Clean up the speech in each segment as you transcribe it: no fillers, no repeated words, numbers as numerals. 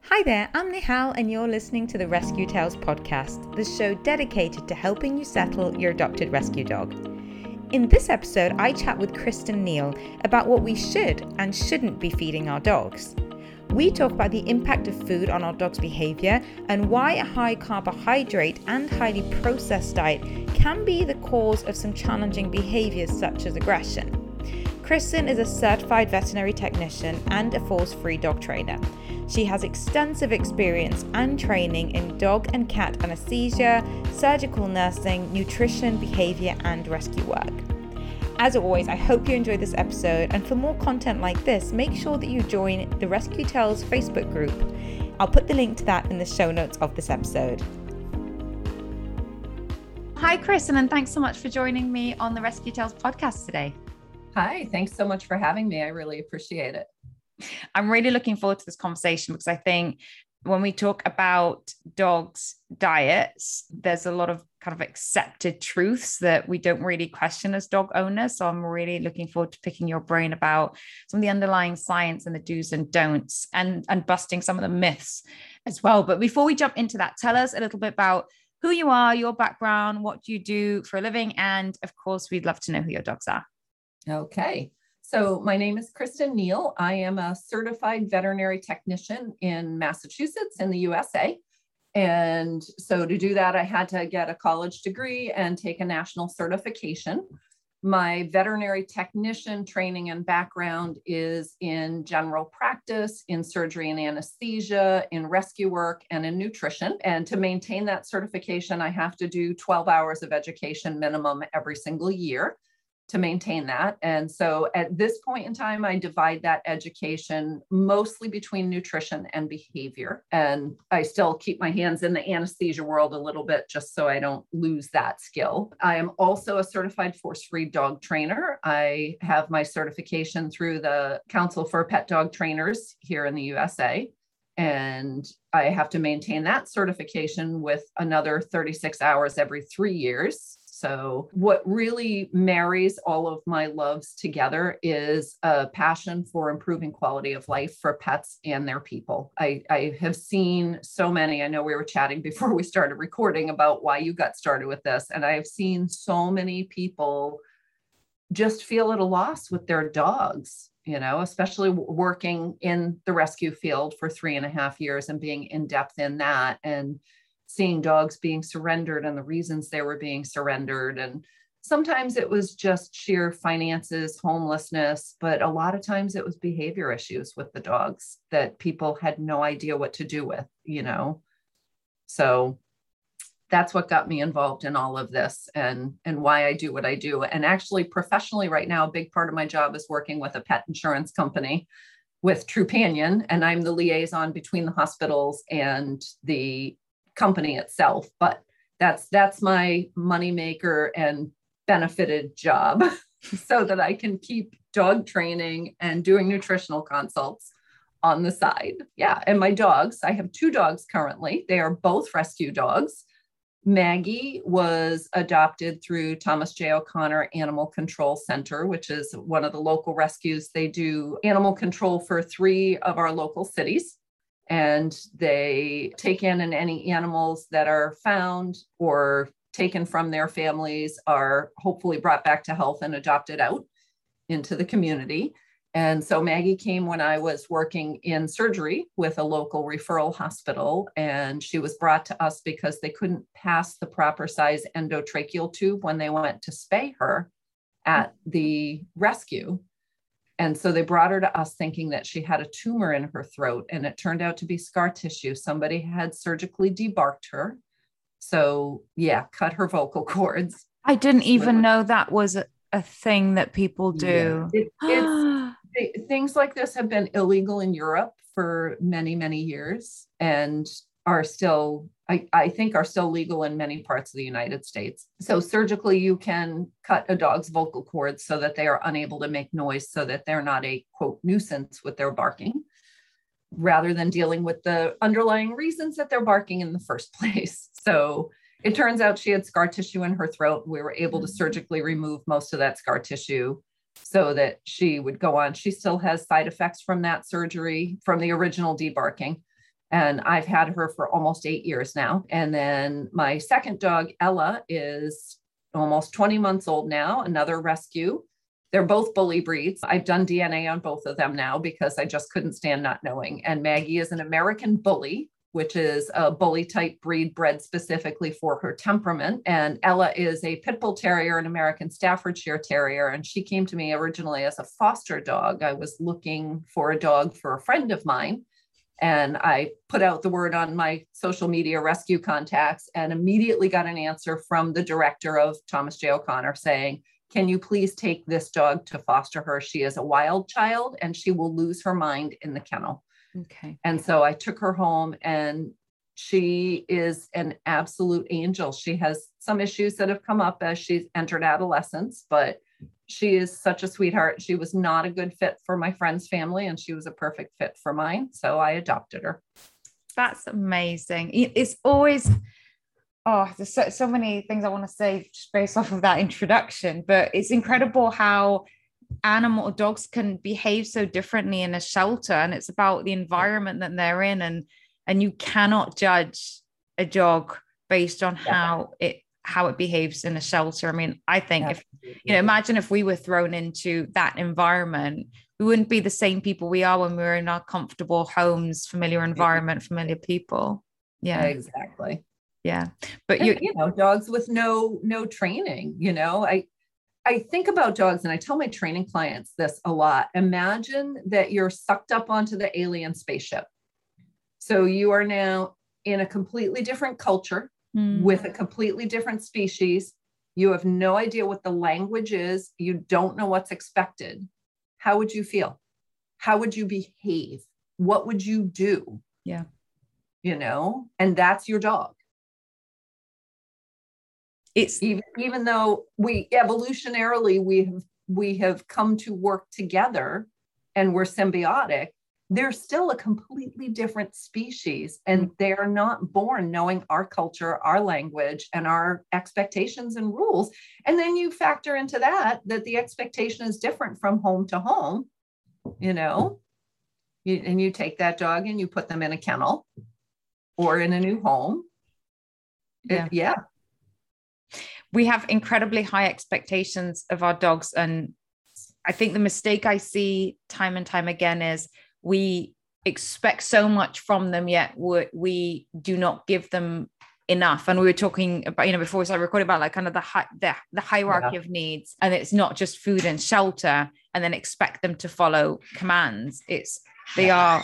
Hi there, I'm Nihal and you're listening to the Rescue Tales podcast, the show dedicated to helping you settle your adopted rescue dog. In this episode, I chat with Kristen Neal about what we should and shouldn't be feeding our dogs. We talk about the impact of food on our dog's behavior and why a high carbohydrate and highly processed diet can be the cause of some challenging behaviors such as aggression. Kristen is a certified veterinary technician and a force-free dog trainer. She has extensive experience and training in dog and cat anesthesia, surgical nursing, nutrition, behavior, and rescue work. As always, I hope you enjoyed this episode, and for more content like this, make sure that you join the Rescue Tales Facebook group. I'll put the link to that in the show notes of this episode. Hi, Kristen, and thanks so much for joining me on the Rescue Tales podcast today. Hi, thanks so much for having me. I really appreciate it. I'm really looking forward to this conversation because I think when we talk about dogs' diets, there's a lot of kind of accepted truths that we don't really question as dog owners. So I'm really looking forward to picking your brain about some of the underlying science and the do's and don'ts and busting some of the myths as well. But before we jump into that, tell us a little bit about who you are, your background, what you do for a living. And of course, we'd love to know who your dogs are. Okay. So my name is Kristen Neal. I am a certified veterinary technician in Massachusetts in the USA. And so to do that, I had to get a college degree and take a national certification. My veterinary technician training and background is in general practice, in surgery and anesthesia, in rescue work, and in nutrition. And to maintain that certification, I have to do 12 hours of education minimum every single year to maintain that. And so at this point in time, I divide that education mostly between nutrition and behavior. And I still keep my hands in the anesthesia world a little bit just so I don't lose that skill. I am also a certified force-free dog trainer. I have my certification through the Council for Pet Dog Trainers here in the USA. And I have to maintain that certification with another 36 hours every 3 years. So what really marries all of my loves together is a passion for improving quality of life for pets and their people. I have seen so many, I know we were chatting before we started recording about why you got started with this. And I have seen so many people just feel at a loss with their dogs, especially working in the rescue field for 3.5 years and being in depth in that and seeing dogs being surrendered and the reasons they were being surrendered. And sometimes it was just sheer finances, homelessness, but a lot of times it was behavior issues with the dogs that people had no idea what to do with, So that's what got me involved in all of this and why I do what I do. And actually professionally right now, a big part of my job is working with a pet insurance company with Trupanion, and I'm the liaison between the hospitals and the company itself, but that's my moneymaker and benefited job so that I can keep dog training and doing nutritional consults on the side. Yeah. And my dogs, I have 2 dogs currently. They are both rescue dogs. Maggie was adopted through Thomas J. O'Connor Animal Control Center, which is one of the local rescues. They do animal control for 3 of our local cities. And they take in and any animals that are found or taken from their families are hopefully brought back to health and adopted out into the community. And so Maggie came when I was working in surgery with a local referral hospital, and she was brought to us because they couldn't pass the proper size endotracheal tube when they went to spay her at the rescue. And so they brought her to us thinking that she had a tumor in her throat, and it turned out to be scar tissue. Somebody had surgically debarked her. So yeah, cut her vocal cords. I didn't even know that was a thing that people do. Yeah. Things like this have been illegal in Europe for many, many years and are still, I think are still legal in many parts of the United States. So surgically, you can cut a dog's vocal cords so that they are unable to make noise so that they're not a quote nuisance with their barking, rather than dealing with the underlying reasons that they're barking in the first place. So it turns out she had scar tissue in her throat. We were able to surgically remove most of that scar tissue so that she would go on. She still has side effects from that surgery, from the original debarking. And I've had her for almost 8 years now. And then my second dog, Ella, is almost 20 months old now, another rescue. They're both bully breeds. I've done DNA on both of them now because I just couldn't stand not knowing. And Maggie is an American bully, which is a bully type breed bred specifically for her temperament. And Ella is a pit bull terrier, an American Staffordshire terrier. And she came to me originally as a foster dog. I was looking for a dog for a friend of mine. And I put out the word on my social media rescue contacts and immediately got an answer from the director of Thomas J. O'Connor saying, can you please take this dog to foster her? She is a wild child and she will lose her mind in the kennel. Okay. And so I took her home and she is an absolute angel. She has some issues that have come up as she's entered adolescence, but she is such a sweetheart. She was not a good fit for my friend's family and she was a perfect fit for mine. So I adopted her. That's amazing. It's always, there's so many things I want to say just based off of that introduction, but it's incredible how animal dogs can behave so differently in a shelter. And it's about the environment that they're in. And you cannot judge a dog based on how it behaves in a shelter. I mean, I think if, imagine if we were thrown into that environment, we wouldn't be the same people we are when we're in our comfortable homes, familiar environment, familiar people. Yeah, exactly. Yeah. But dogs with no training, I think about dogs and I tell my training clients this a lot. Imagine that you're sucked up onto the alien spaceship. So you are now in a completely different culture with a completely different species. You have no idea what the language is. You don't know what's expected. How would you feel? How would you behave? What would you do? Yeah. And that's your dog. It's even though we evolutionarily we have come to work together and we're symbiotic, they're still a completely different species and they're not born knowing our culture, our language, and our expectations and rules. And then you factor into that the expectation is different from home to home, and you take that dog and you put them in a kennel or in a new home. Yeah. We have incredibly high expectations of our dogs. And I think the mistake I see time and time again is we expect so much from them, yet we do not give them enough. And we were talking about, before we started recording about like kind of the hierarchy of needs. And it's not just food and shelter and then expect them to follow commands. They have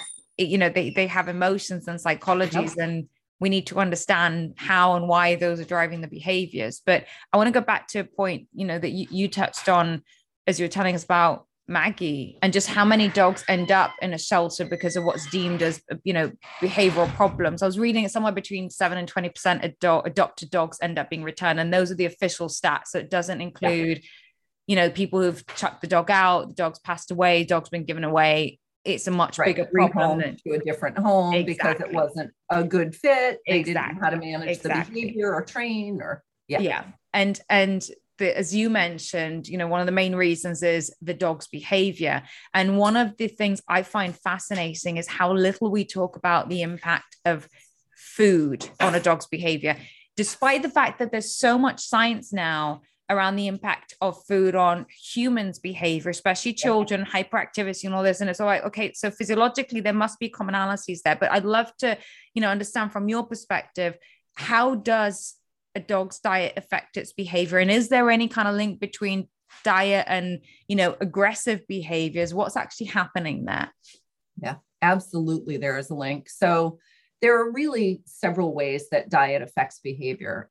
emotions and psychologies and we need to understand how and why those are driving the behaviors. But I want to go back to a point, that you touched on as you were telling us about Maggie and just how many dogs end up in a shelter because of what's deemed as, behavioral problems. I was reading it somewhere between 7 and 20% adopted dogs end up being returned. And those are the official stats. So it doesn't include, people who've chucked the dog out, the dog's passed away, dog's been given away. It's a much bigger problem to a different home because it wasn't a good fit. They didn't know how to manage the behavior or train or And as you mentioned, one of the main reasons is the dog's behavior. And one of the things I find fascinating is how little we talk about the impact of food on a dog's behavior, despite the fact that there's so much science now around the impact of food on humans' behavior, especially children, hyperactivity and all this. And it's all right. Okay. So physiologically, there must be commonalities there, but I'd love to, understand from your perspective, how does a dog's diet affect its behavior? And is there any kind of link between diet and, aggressive behaviors? What's actually happening there? Yeah, absolutely. There is a link. So there are really several ways that diet affects behavior.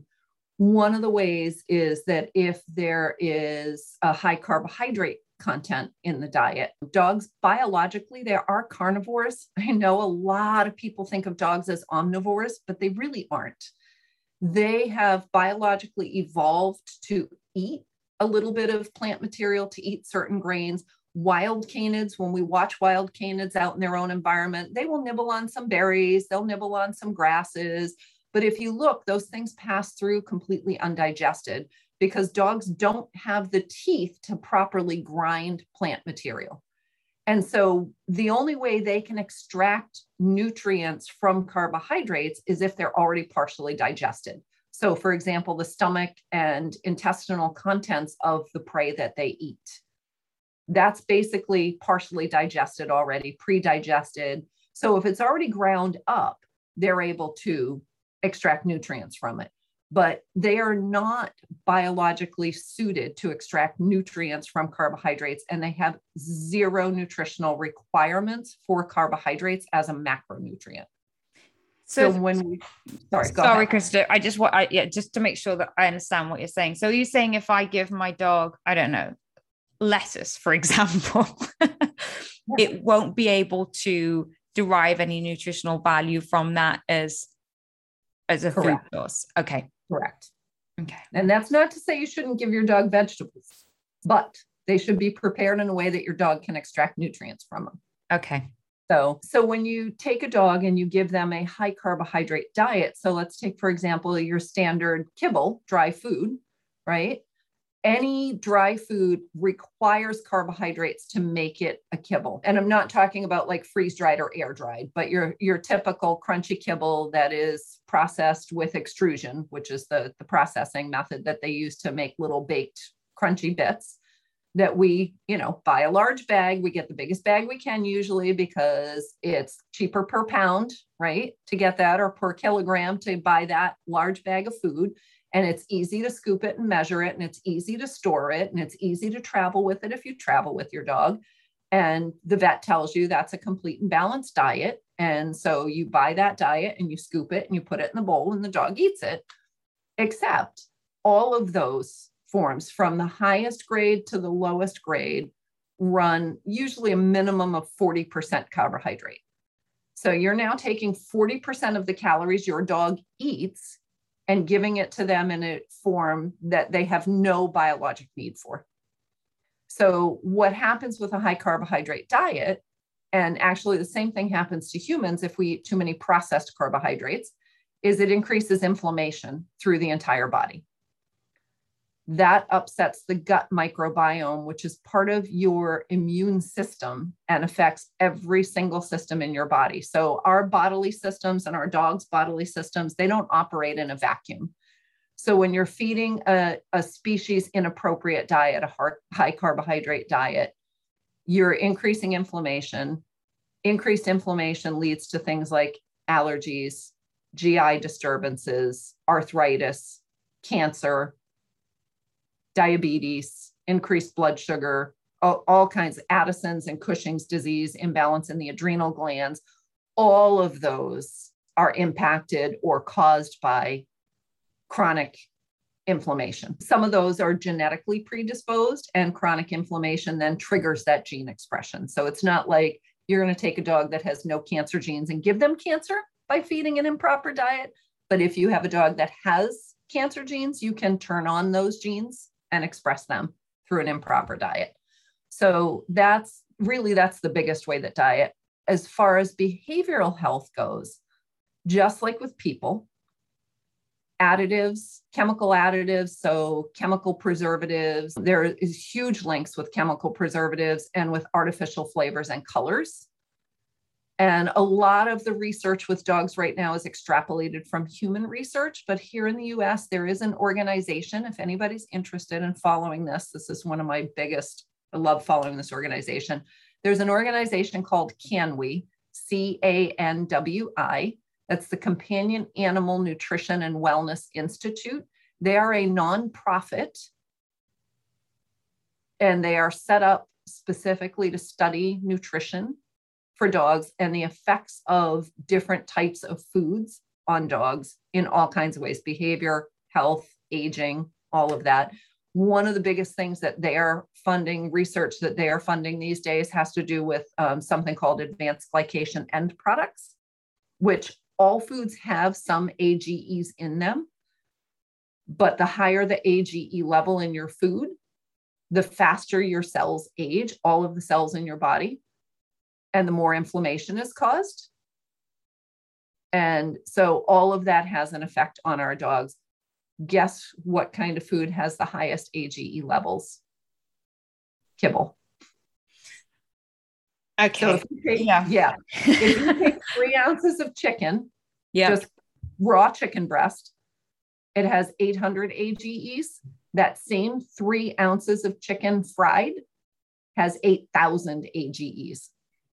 One of the ways is that if there is a high carbohydrate content in the diet, dogs biologically, there are carnivores. I know a lot of people think of dogs as omnivores, but they really aren't. They have biologically evolved to eat a little bit of plant material, to eat certain grains. Wild canids, when we watch wild canids out in their own environment, they will nibble on some berries, they'll nibble on some grasses. But if you look, those things pass through completely undigested because dogs don't have the teeth to properly grind plant material. And so the only way they can extract nutrients from carbohydrates is if they're already partially digested. So for example, the stomach and intestinal contents of the prey that they eat, that's basically partially digested already, pre-digested. So if it's already ground up, they're able to extract nutrients from it. But they are not biologically suited to extract nutrients from carbohydrates, and they have zero nutritional requirements for carbohydrates as a macronutrient. So when we, sorry, Krista, I just want, just to make sure that I understand what you're saying. So you're saying if I give my dog, I don't know, lettuce, for example, it won't be able to derive any nutritional value from that as a food source. Okay. Correct. Okay. And that's not to say you shouldn't give your dog vegetables, but they should be prepared in a way that your dog can extract nutrients from them. Okay. So when you take a dog and you give them a high carbohydrate diet, so let's take, for example, your standard kibble, dry food, right? Any dry food requires carbohydrates to make it a kibble. And I'm not talking about like freeze-dried or air-dried, but your typical crunchy kibble that is processed with extrusion, which is the processing method that they use to make little baked crunchy bits that we, buy a large bag. We get the biggest bag we can usually because it's cheaper per pound, right? To get that, or per kilogram to buy that large bag of food. And it's easy to scoop it and measure it, and it's easy to store it, and it's easy to travel with it if you travel with your dog. And the vet tells you that's a complete and balanced diet. And so you buy that diet and you scoop it and you put it in the bowl and the dog eats it. Except all of those forms, from the highest grade to the lowest grade, run usually a minimum of 40% carbohydrate. So you're now taking 40% of the calories your dog eats and giving it to them in a form that they have no biologic need for. So what happens with a high carbohydrate diet, and actually the same thing happens to humans if we eat too many processed carbohydrates, is it increases inflammation through the entire body. That upsets the gut microbiome, which is part of your immune system and affects every single system in your body. So our bodily systems and our dog's bodily systems, they don't operate in a vacuum. So when you're feeding a species inappropriate diet, a high carbohydrate diet, you're increasing inflammation. Increased inflammation leads to things like allergies, GI disturbances, arthritis, cancer, diabetes, increased blood sugar, all kinds of Addison's and Cushing's disease, imbalance in the adrenal glands. All of those are impacted or caused by chronic inflammation. Some of those are genetically predisposed, and chronic inflammation then triggers that gene expression. So it's not like you're going to take a dog that has no cancer genes and give them cancer by feeding an improper diet. But if you have a dog that has cancer genes, you can turn on those genes and express them through an improper diet. So that's the biggest way that diet. As far as behavioral health goes, just like with people, additives, chemical additives, so chemical preservatives, there is huge links with chemical preservatives and with artificial flavors and colors. And a lot of the research with dogs right now is extrapolated from human research. But here in the US, there is an organization, if anybody's interested in following this is one of my biggest, I love following this organization. There's an organization called CANWI, CANWI. That's the Companion Animal Nutrition and Wellness Institute. They are a nonprofit, and they are set up specifically to study nutrition for dogs and the effects of different types of foods on dogs in all kinds of ways: behavior, health, aging, all of that. One of the biggest things that they are funding, research that they are funding these days, has to do with something called advanced glycation end products, which all foods have some AGEs in them. But the higher the AGE level in your food, the faster your cells age, all of the cells in your body, and the more inflammation is caused. And so all of that has an effect on our dogs. Guess what kind of food has the highest AGE levels? Kibble. Okay. So if you take, Yeah. if you take 3 ounces of chicken, just raw chicken breast, it has 800 AGEs. That same 3 ounces of chicken fried has 8,000 AGEs.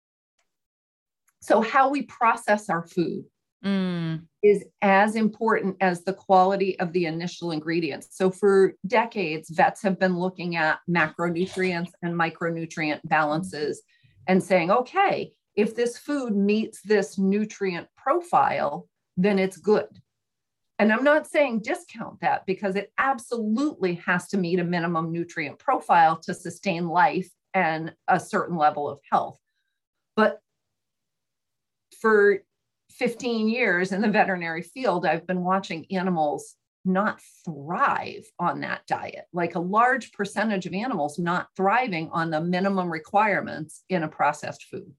So how we process our food is as important as the quality of the initial ingredients. So for decades, vets have been looking at macronutrients and micronutrient balances and saying, okay, if this food meets this nutrient profile, then it's good. And I'm not saying discount that, because it absolutely has to meet a minimum nutrient profile to sustain life and a certain level of health. But for 15 years in the veterinary field, I've been watching animals not thrive on that diet, like a large percentage of animals not thriving on the minimum requirements in a processed food.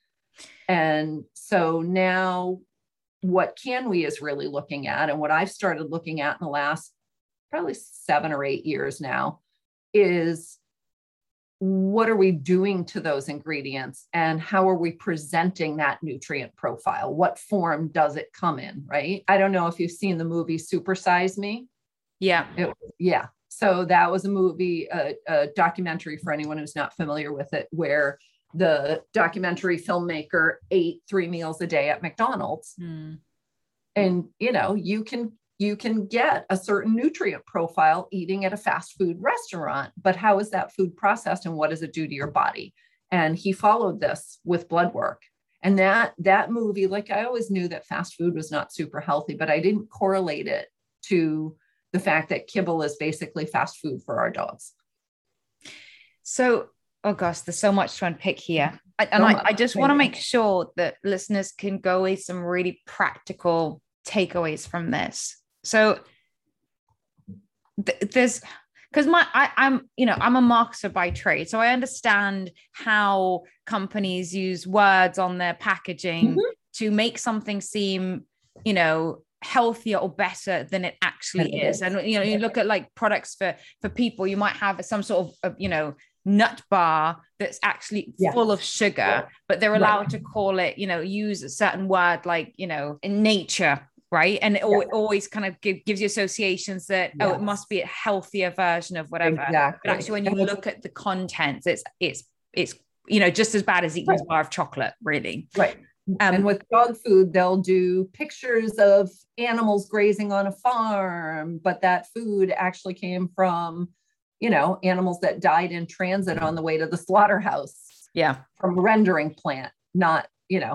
And so now what CanWe is really looking at, and what I've started looking at in the last probably 7 or 8 years now, is what are we doing to those ingredients and how are we presenting that nutrient profile? What form does it come in, right? I don't know if you've seen the movie Super Size Me. Yeah. Yeah. So that was a movie, a documentary for anyone who's not familiar with it, where the documentary filmmaker ate 3 meals a day at McDonald's. And, you know, you can get a certain nutrient profile eating at a fast food restaurant, but how is that food processed and what does it do to your body? And he followed this with blood work. And that movie, like, I always knew that fast food was not super healthy, but I didn't correlate it to the fact that kibble is basically fast food for our dogs. So, oh gosh, there's so much to unpick here. I just want to make sure that listeners can go with some really practical takeaways from this. So there's, because I'm a marketer by trade, so I understand how companies use words on their packaging to make something seem, healthier or better than it actually is. And you look at like products for people, you might have some sort of nut bar that's actually full of sugar, but they're allowed to call it, use a certain word like, in nature, right? And it always kind of gives you associations that, it must be a healthier version of whatever. Exactly. But actually, when you look at the contents, it's just as bad as eating a bar of chocolate, really. Right. And with dog food, they'll do pictures of animals grazing on a farm, but that food actually came from, animals that died in transit on the way to the slaughterhouse. Yeah. From a rendering plant, not,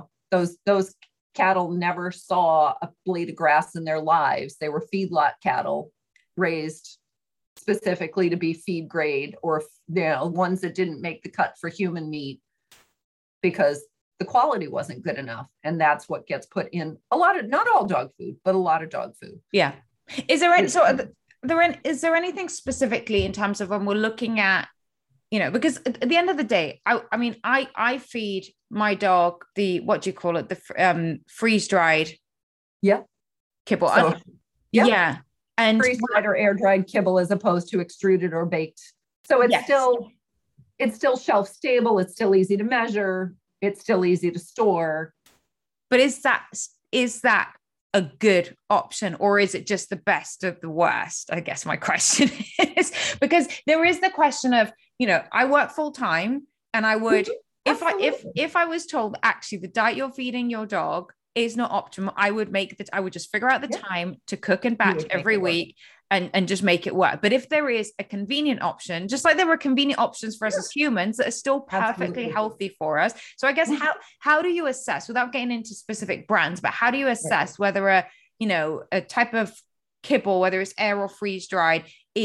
those cattle never saw a blade of grass in their lives. They were feedlot cattle raised specifically to be feed grade, or, ones that didn't make the cut for human meat because the quality wasn't good enough. And that's what gets put in a lot of, not all dog food, but a lot of dog food. Yeah. Is there anything specifically in terms of when we're looking at, because at the end of the day, I feed my dog the, what do you call it? The freeze dried. Yeah. Kibble. So, yeah. And freeze dried or air dried kibble as opposed to extruded or baked. So it's still shelf stable. It's still easy to measure. It's still easy to store. But is that a good option, or is it just the best of the worst? I guess my question is, because there is the question of, I work full time, and I would, if I was told actually the diet you're feeding your dog is not optimal, I would just figure out the time to cook and batch every week and just make it work. But if there is a convenient option, just like there were convenient options for us as humans that are still perfectly healthy for us. So I guess how do you assess, without getting into specific brands, but how do you assess whether a type of kibble, whether it's air or freeze dried,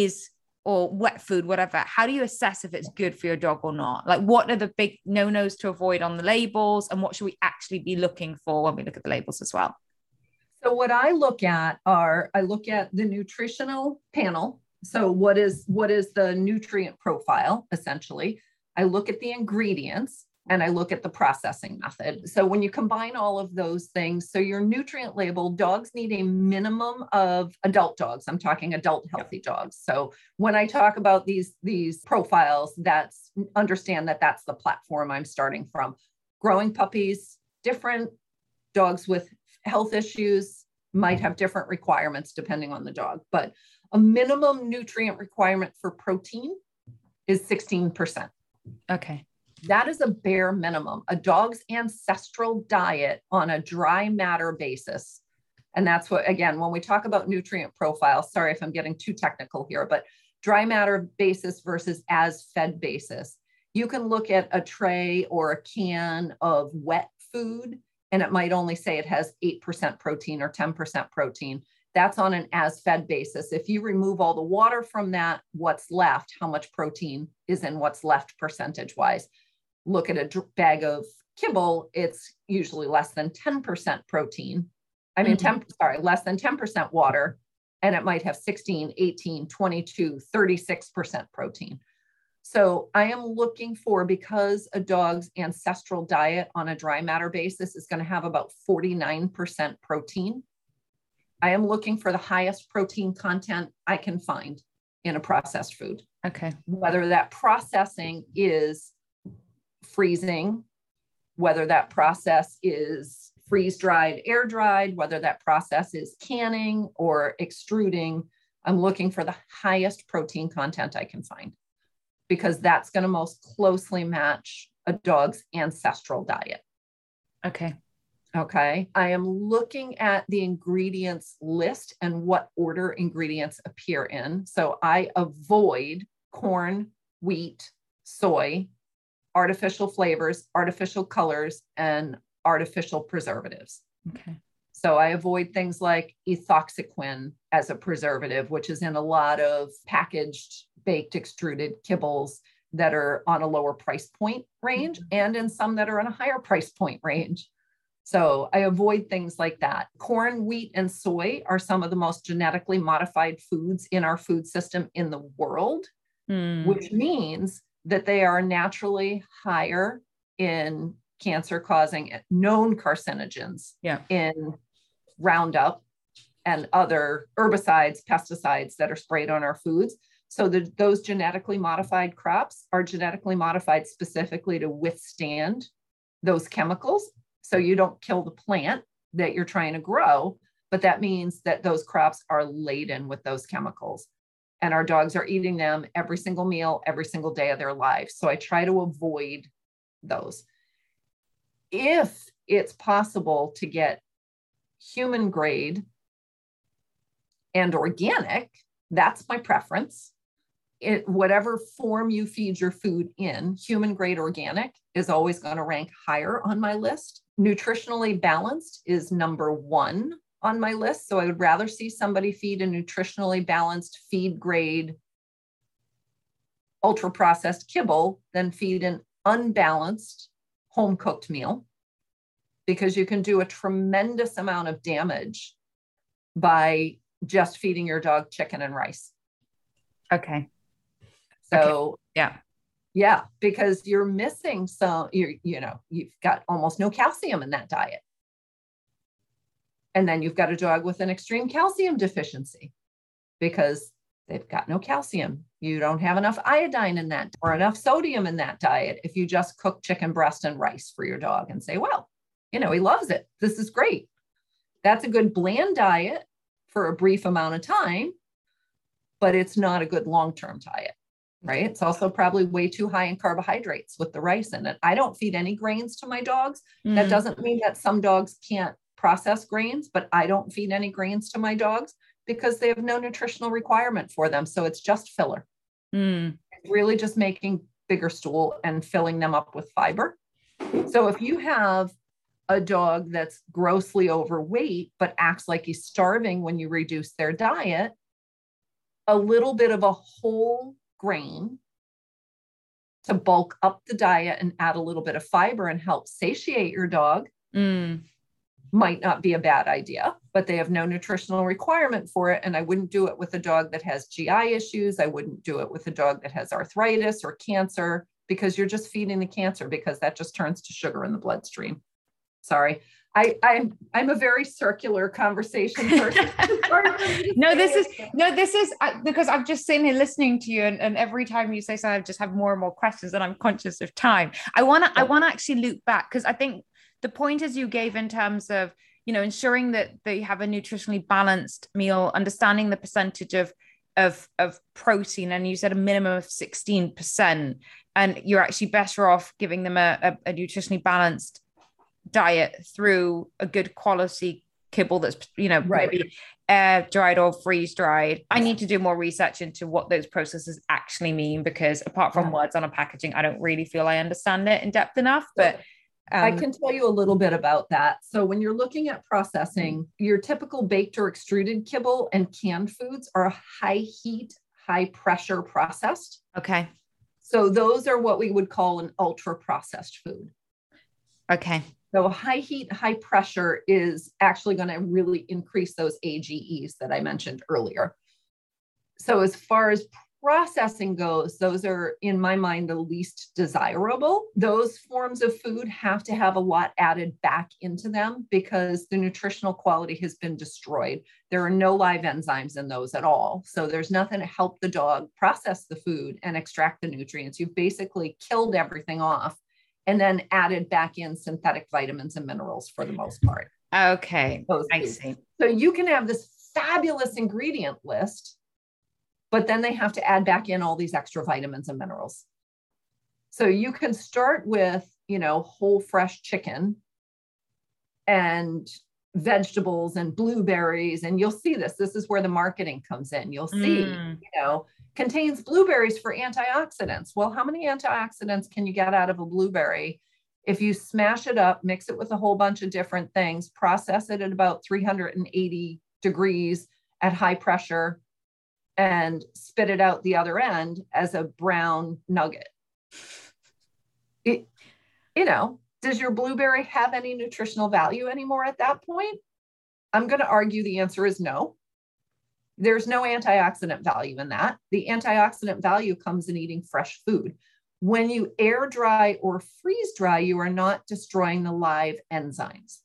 or wet food, whatever, how do you assess if it's good for your dog or not? Like, what are the big no-nos to avoid on the labels, and what should we actually be looking for when we look at the labels as well? So what I look at the nutritional panel. So what is the nutrient profile, essentially? I look at the ingredients and I look at the processing method. So when you combine all of those things, so your nutrient label, dogs need a minimum of adult dogs. I'm talking adult healthy dogs. So when I talk about these profiles, understand that that's the platform I'm starting from. growing puppies, different. Dogs with health issues might have different requirements depending on the dog, but a minimum nutrient requirement for protein is 16%. Okay. That is a bare minimum. A dog's ancestral diet on a dry matter basis. And that's what, again, when we talk about nutrient profiles, sorry if I'm getting too technical here, but dry matter basis versus as fed basis. You can look at a tray or a can of wet food, and it might only say it has 8% protein or 10% protein. That's on an as fed basis. If you remove all the water from that, what's left, how much protein is in what's left percentage wise? Look at a bag of kibble, it's usually less than 10% protein. Less than 10% water, and it might have 16, 18, 22, 36% protein. So I am looking for, because a dog's ancestral diet on a dry matter basis is going to have about 49% protein, I am looking for the highest protein content I can find in a processed food. Okay. Whether that processing is freezing, whether that process is freeze dried, air dried, whether that process is canning or extruding, I'm looking for the highest protein content I can find, because that's going to most closely match a dog's ancestral diet. Okay. Okay. I am looking at the ingredients list and what order ingredients appear in. So I avoid corn, wheat, soy, artificial flavors, artificial colors, and artificial preservatives. Okay. So I avoid things like ethoxyquin as a preservative, which is in a lot of packaged, baked, extruded kibbles that are on a lower price point range, and in some that are on a higher price point range. So I avoid things like that. Corn, wheat, and soy are some of the most genetically modified foods in our food system in the world, which means that they are naturally higher in cancer-causing known carcinogens in Roundup and other herbicides, pesticides that are sprayed on our foods. So those genetically modified crops are genetically modified specifically to withstand those chemicals. So you don't kill the plant that you're trying to grow, but that means that those crops are laden with those chemicals. And our dogs are eating them every single meal, every single day of their lives. So I try to avoid those. If it's possible to get human grade and organic, that's my preference. Whatever form you feed your food in, human grade organic is always going to rank higher on my list. Nutritionally balanced is number one on my list. So I would rather see somebody feed a nutritionally balanced feed grade ultra processed kibble than feed an unbalanced home cooked meal, because you can do a tremendous amount of damage by just feeding your dog chicken and rice. Okay. So okay. Yeah, because you're missing you've got almost no calcium in that diet. And then you've got a dog with an extreme calcium deficiency because they've got no calcium. You don't have enough iodine in that or enough sodium in that diet. If you just cook chicken breast and rice for your dog and say, well, he loves it. This is great. That's a good bland diet for a brief amount of time, but it's not a good long-term diet. Right? It's also probably way too high in carbohydrates with the rice in it. I don't feed any grains to my dogs. That doesn't mean that some dogs can't process grains, but I don't feed any grains to my dogs because they have no nutritional requirement for them. So it's just filler. It's really just making bigger stool and filling them up with fiber. So if you have a dog that's grossly overweight, but acts like he's starving when you reduce their diet, a little bit of a whole grain to bulk up the diet and add a little bit of fiber and help satiate your dog might not be a bad idea, but they have no nutritional requirement for it. And I wouldn't do it with a dog that has GI issues. I wouldn't do it with a dog that has arthritis or cancer, because you're just feeding the cancer, because that just turns to sugar in the bloodstream. Sorry. I'm a very circular conversation person. This is because I've just sitting here listening to you, and every time you say something, I just have more and more questions, and I'm conscious of time. I want to actually loop back, because I think the pointers you gave in terms of, ensuring that they have a nutritionally balanced meal, understanding the percentage of protein, and you said a minimum of 16%, and you're actually better off giving them a nutritionally balanced diet through a good quality kibble that's right. maybe air dried or freeze dried. I need to do more research into what those processes actually mean, because apart from words on a packaging, I don't really feel I understand it in depth enough. But I can tell you a little bit about that. So when you're looking at processing, your typical baked or extruded kibble and canned foods are high heat, high pressure processed. Okay. So those are what we would call an ultra processed food. Okay. So high heat, high pressure is actually going to really increase those AGEs that I mentioned earlier. So as far as processing goes, those are, in my mind, the least desirable. Those forms of food have to have a lot added back into them because the nutritional quality has been destroyed. There are no live enzymes in those at all. So there's nothing to help the dog process the food and extract the nutrients. You've basically killed everything off and then added back in synthetic vitamins and minerals for the most part. Okay, I see. So you can have this fabulous ingredient list, but then they have to add back in all these extra vitamins and minerals. So you can start with, whole fresh chicken and vegetables and blueberries, and you'll see this. This is where the marketing comes in. You'll see, contains blueberries for antioxidants. Well, how many antioxidants can you get out of a blueberry? If you smash it up, mix it with a whole bunch of different things, process it at about 380 degrees at high pressure, and spit it out the other end as a brown nugget. Does your blueberry have any nutritional value anymore at that point? I'm going to argue the answer is no. There's no antioxidant value in that. The antioxidant value comes in eating fresh food. When you air dry or freeze dry, you are not destroying the live enzymes.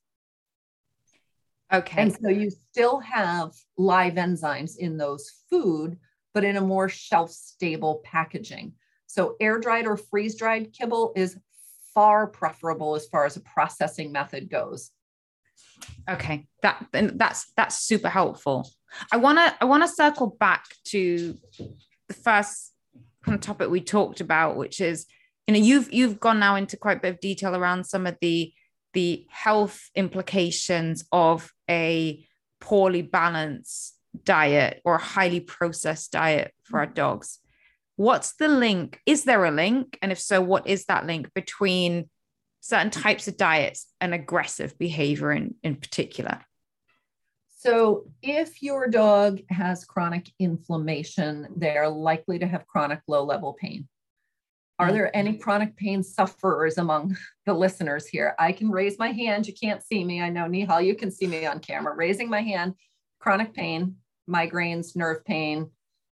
Okay. And so you still have live enzymes in those food, but in a more shelf-stable packaging. So air dried or freeze dried kibble is far preferable as far as a processing method goes. Okay, that's super helpful. I wanna circle back to the first kind of topic we talked about, which is, you've gone now into quite a bit of detail around some of the health implications of a poorly balanced diet or a highly processed diet for our dogs. What's the link? Is there a link? And if so, what is that link between certain types of diets and aggressive behavior in particular? So if your dog has chronic inflammation, they're likely to have chronic low-level pain. Are there any chronic pain sufferers among the listeners here? I can raise my hand. You can't see me. I know, Nihal, you can see me on camera. Raising my hand, chronic pain, migraines, nerve pain.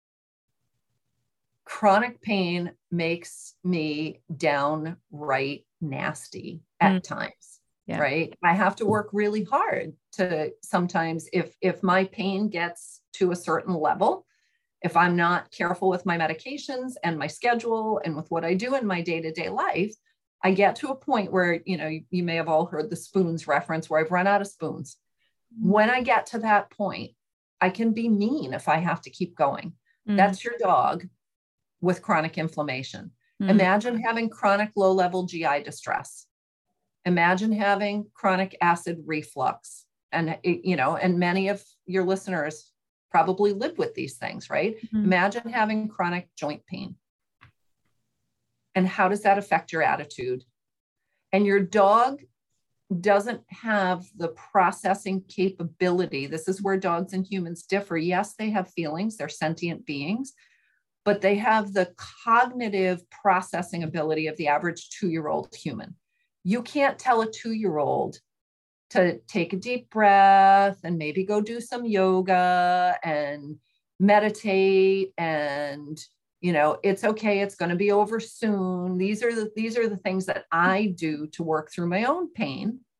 Chronic pain makes me downright nasty at times, right? I have to work really hard to sometimes, if my pain gets to a certain level, if I'm not careful with my medications and my schedule and with what I do in my day-to-day life, I get to a point where, you may have all heard the spoons reference, where I've run out of spoons. When I get to that point, I can be mean if I have to keep going. That's your dog with chronic inflammation. Imagine having chronic low-level GI distress. Imagine having chronic acid reflux. And, and many of your listeners probably live with these things, right? Imagine having chronic joint pain. And how does that affect your attitude? And your dog doesn't have the processing capability. This is where dogs and humans differ. Yes, they have feelings, they're sentient beings, but they have the cognitive processing ability of the average 2-year-old human. You can't tell a 2-year-old to take a deep breath and maybe go do some yoga and meditate and, it's okay, it's going to be over soon. These are the things that I do to work through my own pain.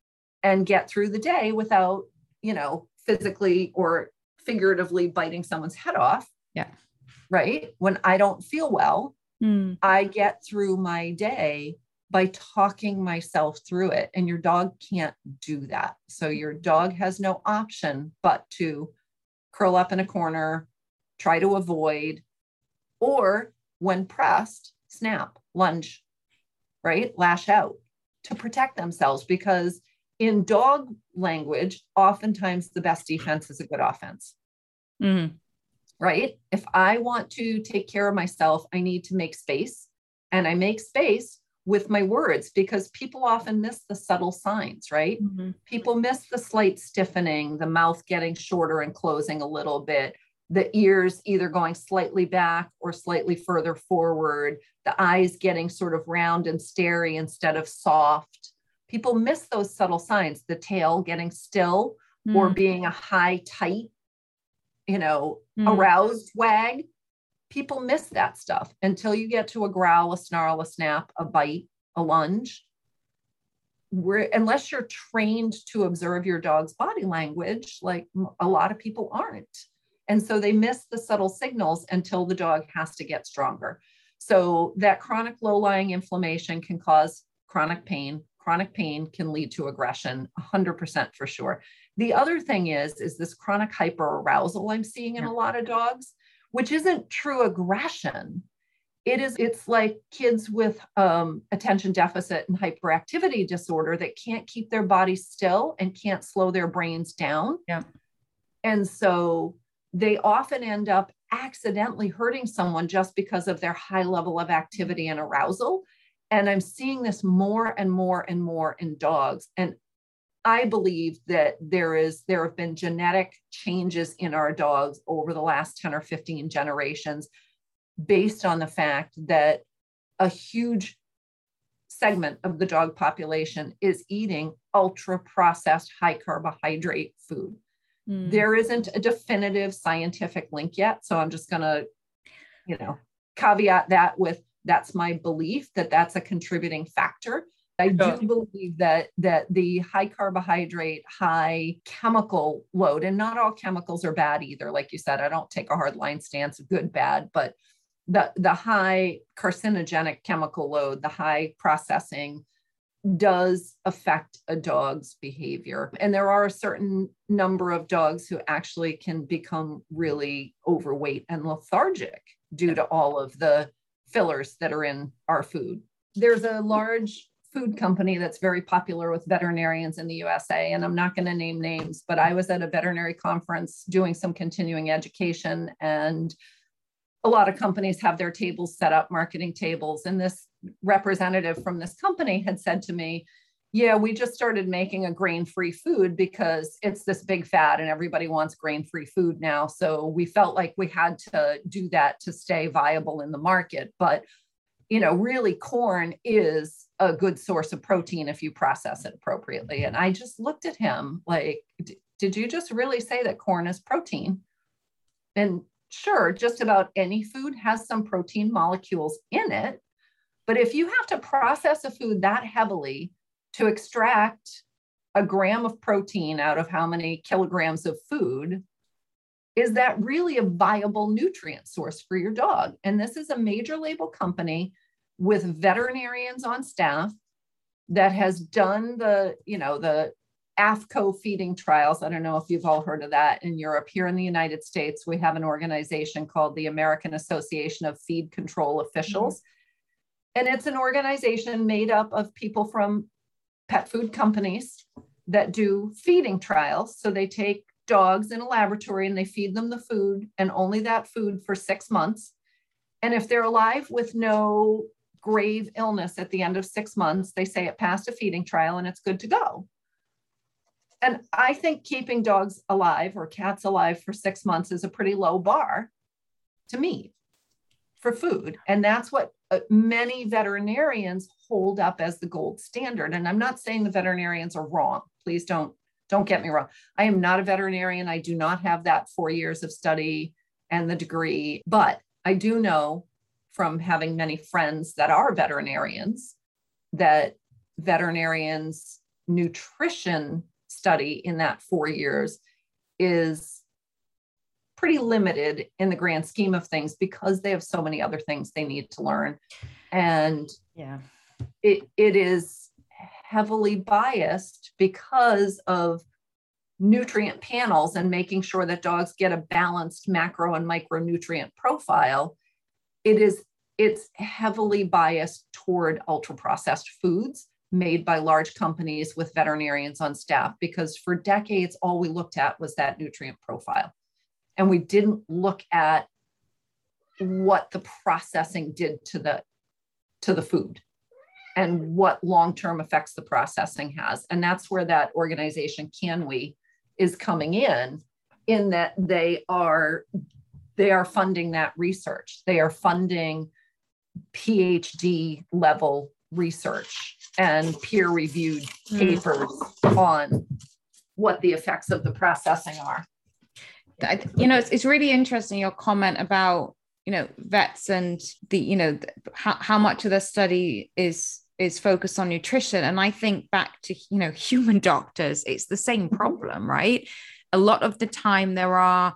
and get through the day without, physically or figuratively biting someone's head off. Yeah. Right. When I don't feel well, I get through my day by talking myself through it. And your dog can't do that. So your dog has no option but to curl up in a corner, try to avoid, or when pressed, snap, lunge, right? Lash out to protect themselves, because in dog language, oftentimes the best defense is a good offense. Right? If I want to take care of myself, I need to make space, and I make space with my words, because people often miss the subtle signs, right? People miss the slight stiffening, the mouth getting shorter and closing a little bit, the ears either going slightly back or slightly further forward, the eyes getting sort of round and starey instead of soft. People miss those subtle signs, the tail getting still or being a high, tight, aroused wag. People miss that stuff until you get to a growl, a snarl, a snap, a bite, a lunge. Unless you're trained to observe your dog's body language, like a lot of people aren't. And so they miss the subtle signals until the dog has to get stronger. So that chronic low-lying inflammation can cause chronic pain. Chronic pain can lead to aggression, 100% for sure. The other thing is this chronic hyperarousal I'm seeing in a lot of dogs, which isn't true aggression. It's like kids with attention deficit and hyperactivity disorder that can't keep their bodies still and can't slow their brains down. Yeah. And so they often end up accidentally hurting someone just because of their high level of activity and arousal. And I'm seeing this more and more and more in dogs. And I believe that there have been genetic changes in our dogs over the last 10 or 15 generations based on the fact that a huge segment of the dog population is eating ultra processed high carbohydrate food. There isn't a definitive scientific link yet. So I'm just going to, caveat that with, that's my belief that that's a contributing factor. I do believe that the high carbohydrate, high chemical load, and not all chemicals are bad either. Like you said, I don't take a hard line stance of good, bad, but the high carcinogenic chemical load, the high processing does affect a dog's behavior. And there are a certain number of dogs who actually can become really overweight and lethargic due to all of the fillers that are in our food. There's a large food company that's very popular with veterinarians in the USA, and I'm not going to name names, but I was at a veterinary conference doing some continuing education, and a lot of companies have their tables set up, marketing tables. And this representative from this company had said to me, yeah, we just started making a grain-free food because it's this big fad and everybody wants grain-free food now. So we felt like we had to do that to stay viable in the market. But, really corn is a good source of protein if you process it appropriately. And I just looked at him like, did you just really say that corn is protein? And sure, just about any food has some protein molecules in it. But if you have to process a food that heavily to extract a gram of protein out of how many kilograms of food, is that really a viable nutrient source for your dog? And this is a major label company with veterinarians on staff that has done the AFCO feeding trials. I don't know if you've all heard of that in Europe. Here in the United States, we have an organization called the American Association of Feed Control Officials. And it's an organization made up of people from pet food companies that do feeding trials. So they take dogs in a laboratory and they feed them the food and only that food for 6 months. And if they're alive with no grave illness at the end of 6 months, they say it passed a feeding trial and it's good to go. And I think keeping dogs alive or cats alive for 6 months is a pretty low bar to meet for food. And that's what many veterinarians hold up as the gold standard. And I'm not saying the veterinarians are wrong. Please don't get me wrong. I am not a veterinarian. I do not have that 4 years of study and the degree, but I do know from having many friends that are veterinarians that veterinarians nutrition study in that 4 years is pretty limited in the grand scheme of things because they have so many other things they need to learn. And it is heavily biased because of nutrient panels and making sure that dogs get a balanced macro and micronutrient profile. It's heavily biased toward ultra processed foods made by large companies with veterinarians on staff, because for decades, all we looked at was that nutrient profile. And we didn't look at what the processing did to the food and what long-term effects the processing has. And that's where that organization CanWe is coming in that they are funding that research. They are funding PhD level research and peer-reviewed papers on what the effects of the processing are. It's really interesting, your comment about, vets and the, how much of the study is focused on nutrition. And I think back to, human doctors, it's the same problem, right? A lot of the time there are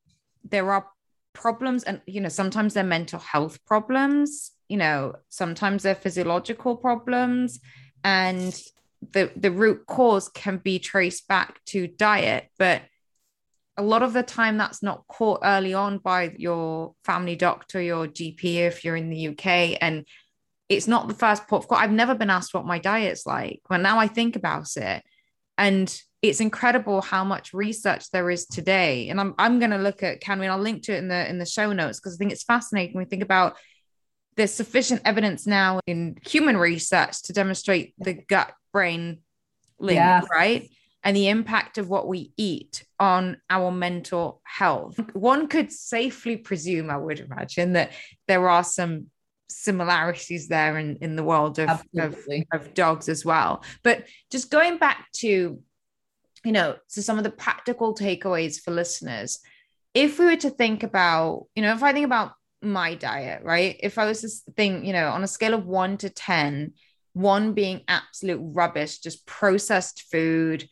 problems, and, sometimes they're mental health problems, sometimes they're physiological problems, and the root cause can be traced back to diet. But a lot of the time that's not caught early on by your family doctor, your GP, if you're in the UK. And it's not the first port of call. I've never been asked what my diet's like. Well, now I think about it, and it's incredible how much research there is today. And I'm going to look at CanWe, and I'll link to it in the show notes, because I think it's fascinating. We think about there's sufficient evidence now in human research to demonstrate the gut-brain link, right? And the impact of what we eat on our mental health. One could safely presume, I would imagine, that there are some similarities there in the world of dogs as well. But just going back to, so some of the practical takeaways for listeners, if we were to think about, if I think about my diet, right? If I was to think, on a scale of 1 to 10, 1 being absolute rubbish, just processed food,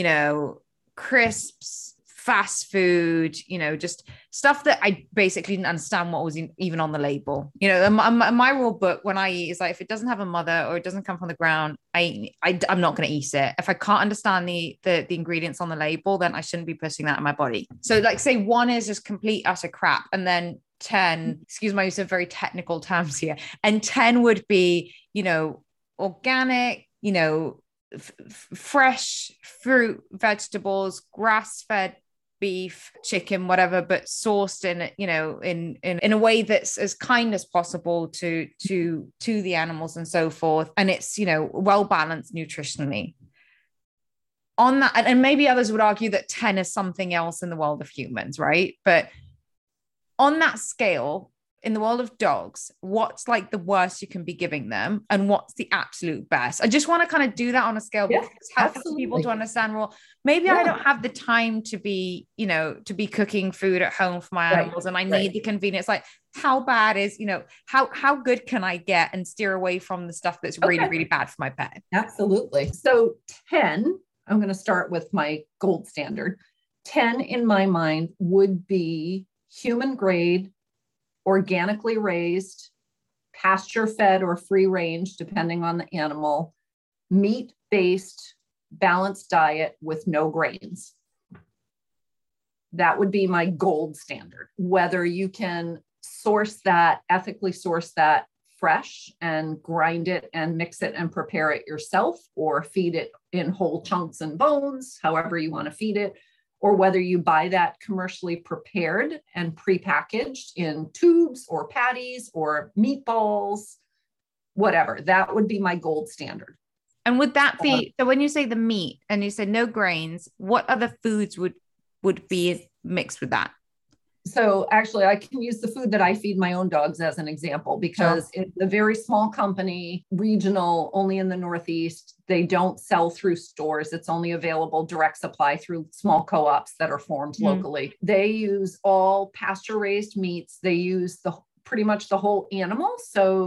crisps, fast food, just stuff that I basically didn't understand what was even on the label. My rule book when I eat is like, if it doesn't have a mother or it doesn't come from the ground, I'm not going to eat it. If I can't understand the ingredients on the label, then I shouldn't be putting that in my body. So like, say 1 is just complete utter crap, and then 10, excuse my use of very technical terms here, and 10 would be, organic, fresh fruit, vegetables, grass-fed beef, chicken, whatever, but sourced in a way that's as kind as possible to the animals and so forth. And it's, well balanced nutritionally. On that, and maybe others would argue that 10 is something else in the world of humans, right? But on that scale, in the world of dogs, what's like the worst you can be giving them, and what's the absolute best? I just want to kind of do that on a scale, because it's helpful for people to understand, well, maybe I don't have the time to be, to be cooking food at home for my animals, and I need the convenience. Like, how bad is, how good can I get and steer away from the stuff that's really, really bad for my pet? Absolutely. So 10, I'm going to start with my gold standard. 10 in my mind would be human grade, organically raised, pasture fed or free range, depending on the animal, meat-based, balanced diet with no grains. That would be my gold standard. Whether you can ethically source that fresh and grind it and mix it and prepare it yourself, or feed it in whole chunks and bones, however you want to feed it, or whether you buy that commercially prepared and prepackaged in tubes or patties or meatballs, whatever. That would be my gold standard. And would that be, so when you say the meat and you say no grains, what other foods would be mixed with that? So actually, I can use the food that I feed my own dogs as an example, because it's a very small company, regional, only in the Northeast. They don't sell through stores. It's only available direct supply through small co-ops that are formed locally. They use all pasture-raised meats. They use pretty much the whole animal. So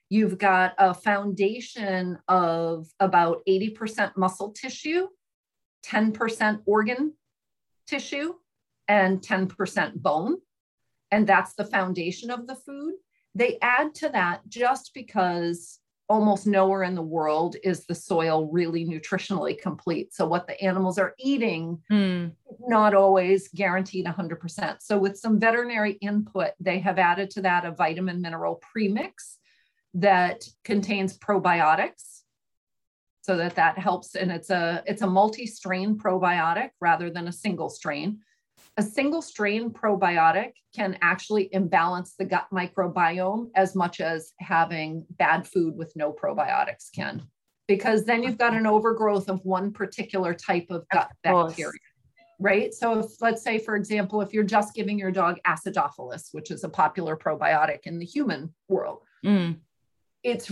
You've got a foundation of about 80% muscle tissue, 10% organ tissue, and 10% bone. And that's the foundation of the food. They add to that just because almost nowhere in the world is the soil really nutritionally complete. So what the animals are eating, not always guaranteed 100%. So with some veterinary input, they have added to that a vitamin mineral premix that contains probiotics, so that helps. And it's a multi-strain probiotic rather than a single strain. A single strain probiotic can actually imbalance the gut microbiome as much as having bad food with no probiotics can, because then you've got an overgrowth of one particular type of gut bacteria, right? So if, let's say, for example, if you're just giving your dog acidophilus, which is a popular probiotic in the human world, it's